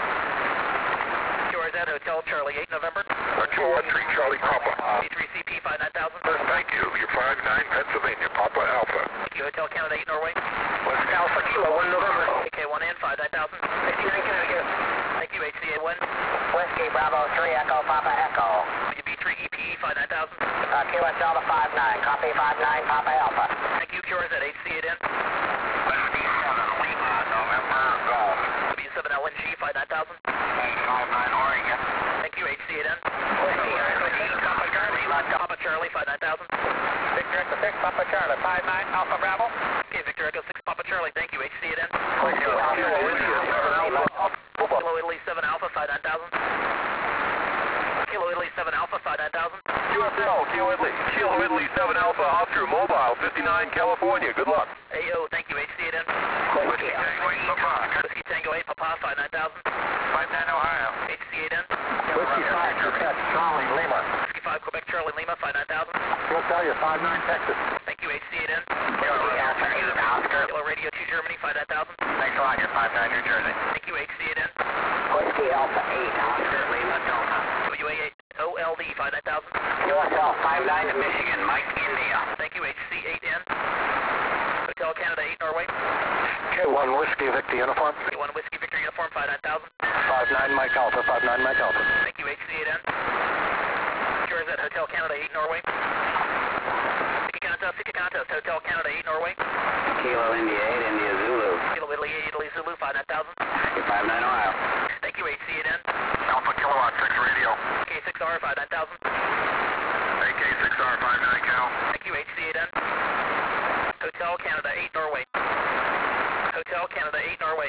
Q R Z, Hotel Charlie eight, November. two one three Charlie Papa. B three C P, five nine thousand. Thank you. You're five nine Pennsylvania, Papa Alpha. Thank you, Hotel Canada eight, Norway. West Alpha Kilo, one November. K one N, five nine thousand. fifty-nine Connecticut. Thank you, H C eight one. Whiskey Bravo three Echo Papa Echo. B three E P E, five nine thousand. Uh, Q S Delta five nine, copy five nine Papa Alpha. Thank you, Q R Z, H C eight N. Whiskey seven Lima, November, Golf. W seven L N G, five nine thousand. eight five nine Oregon. Thank you, H C eight N. Whiskey Echo six Papa Charlie. Papa Charlie, five nine thousand. Victor Echo six, Papa Charlie, five nine Alpha Bravo. Okay, Victor Echo six, Papa Charlie, thank you, H C eight N. Whiskey Kilo India seven Alpha. Kilo Italy seven Alpha, five nine thousand. Kilo Italy seven Alpha, five nine thousand. U S L, Kilo Italy. Kilo Italy seven Alpha, Oscar Mobile, fifty-nine California. Good luck. A O, thank you, H C eight N. Whiskey Tango eight, Papa. Whiskey Tango eight, Papa, five nine thousand. five nine Ohio. H C eight N. Whiskey five, Quebec, Charlie, Lima. Whiskey five, Quebec Charlie Lima, five nine thousand. We'll tell you, five nine Texas. Thank you, H C eight N. Whiskey Alpha eight Oscar. Kilo Radio two Germany, five nine thousand. Thanks a lot, you're five nine New Jersey. Thank you, H C eight N. Whiskey Alpha eight Oscar Lima Delta. W A O L D, five nine thousand. U S L five nine to Michigan, Mike India. Thank you, H C eight N. Hotel Canada eight, Norway. K one Whiskey Victor Uniform. K one Whiskey Victor Uniform, five nine thousand. five nine Mike Alpha, five nine Mike Alpha. Thank you, H C eight N. Q R Z, Hotel Canada eight, Norway. Ticket contest, ticket contest, Hotel Canada eight, Norway. Kilo India eight, India Zulu. Kilo Italy eight, Italy Zulu, five nine thousand. five nine Ohio. Thank you, H C eight N. Alpha Kilowatt six Radio. K six R, five nine thousand. A K six R five nine Cal. Thank you, H C eight N. Hotel Canada eight, Norway. Hotel Canada eight, Norway.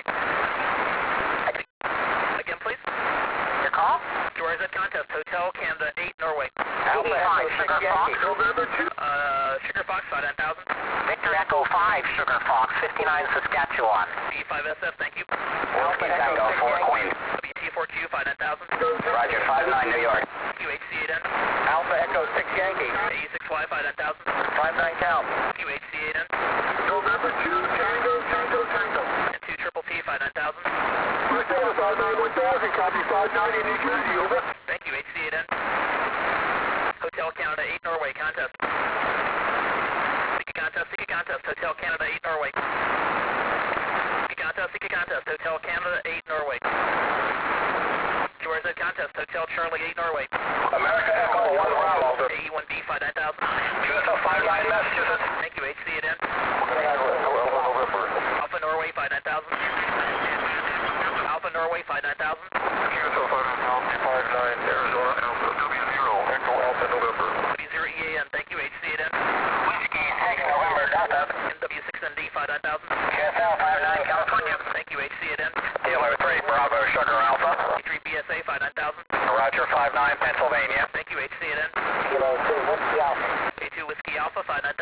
Again, please. Your call? Q R Z contest, Hotel Canada eight, Norway. Alpha five, Sugar Fox. Uh, Sugar Fox, five nine thousand. Victor Echo five, Sugar Fox, fifty-nine Saskatchewan. B five S F, thank you. Whiskey Tango four Queen. W T four Q, five nine thousand. Roger, five nine New York. Thank you, H C eight N. Alpha Echo six Yankee. A E six Y, five nine thousand. five nine Cal. Thank you, H C eight N. November two Tango, Tango, Tango. And two Triple T, five nine thousand. West Alpha five nine one thousand, copy five nine in New Jersey, over. Thank you, H C eight N. Hotel Canada eight, Norway, contest. Ticket contest, ticket contest, Hotel Canada eight, Norway. Ticket contest, ticket contest, Hotel Canada eight, Norway. Q R Z contest, Hotel Charlie eight, Norway. America Echo one Bravo. A E one B, five nine thousand. U S L five nine Massachusetts. Thank you, H C eight N. November. Alpha Norway, five nine thousand. Alpha Norway, five nine thousand. U S L five nine Arizona Alpha W zero Echo Alpha November. W zero E A N, thank you, H C eight N. Whiskey six November Delta. N W six N D, five nine thousand. Q S L five nine California. Thank you, H C eight N. Dealer three Bravo Sugar Alpha. B three B S A, five nine thousand. Roger, five nine Pennsylvania. Thank you, H C eight N. Kilo two Whiskey Alpha. K two Whiskey Alpha, five nine thousand.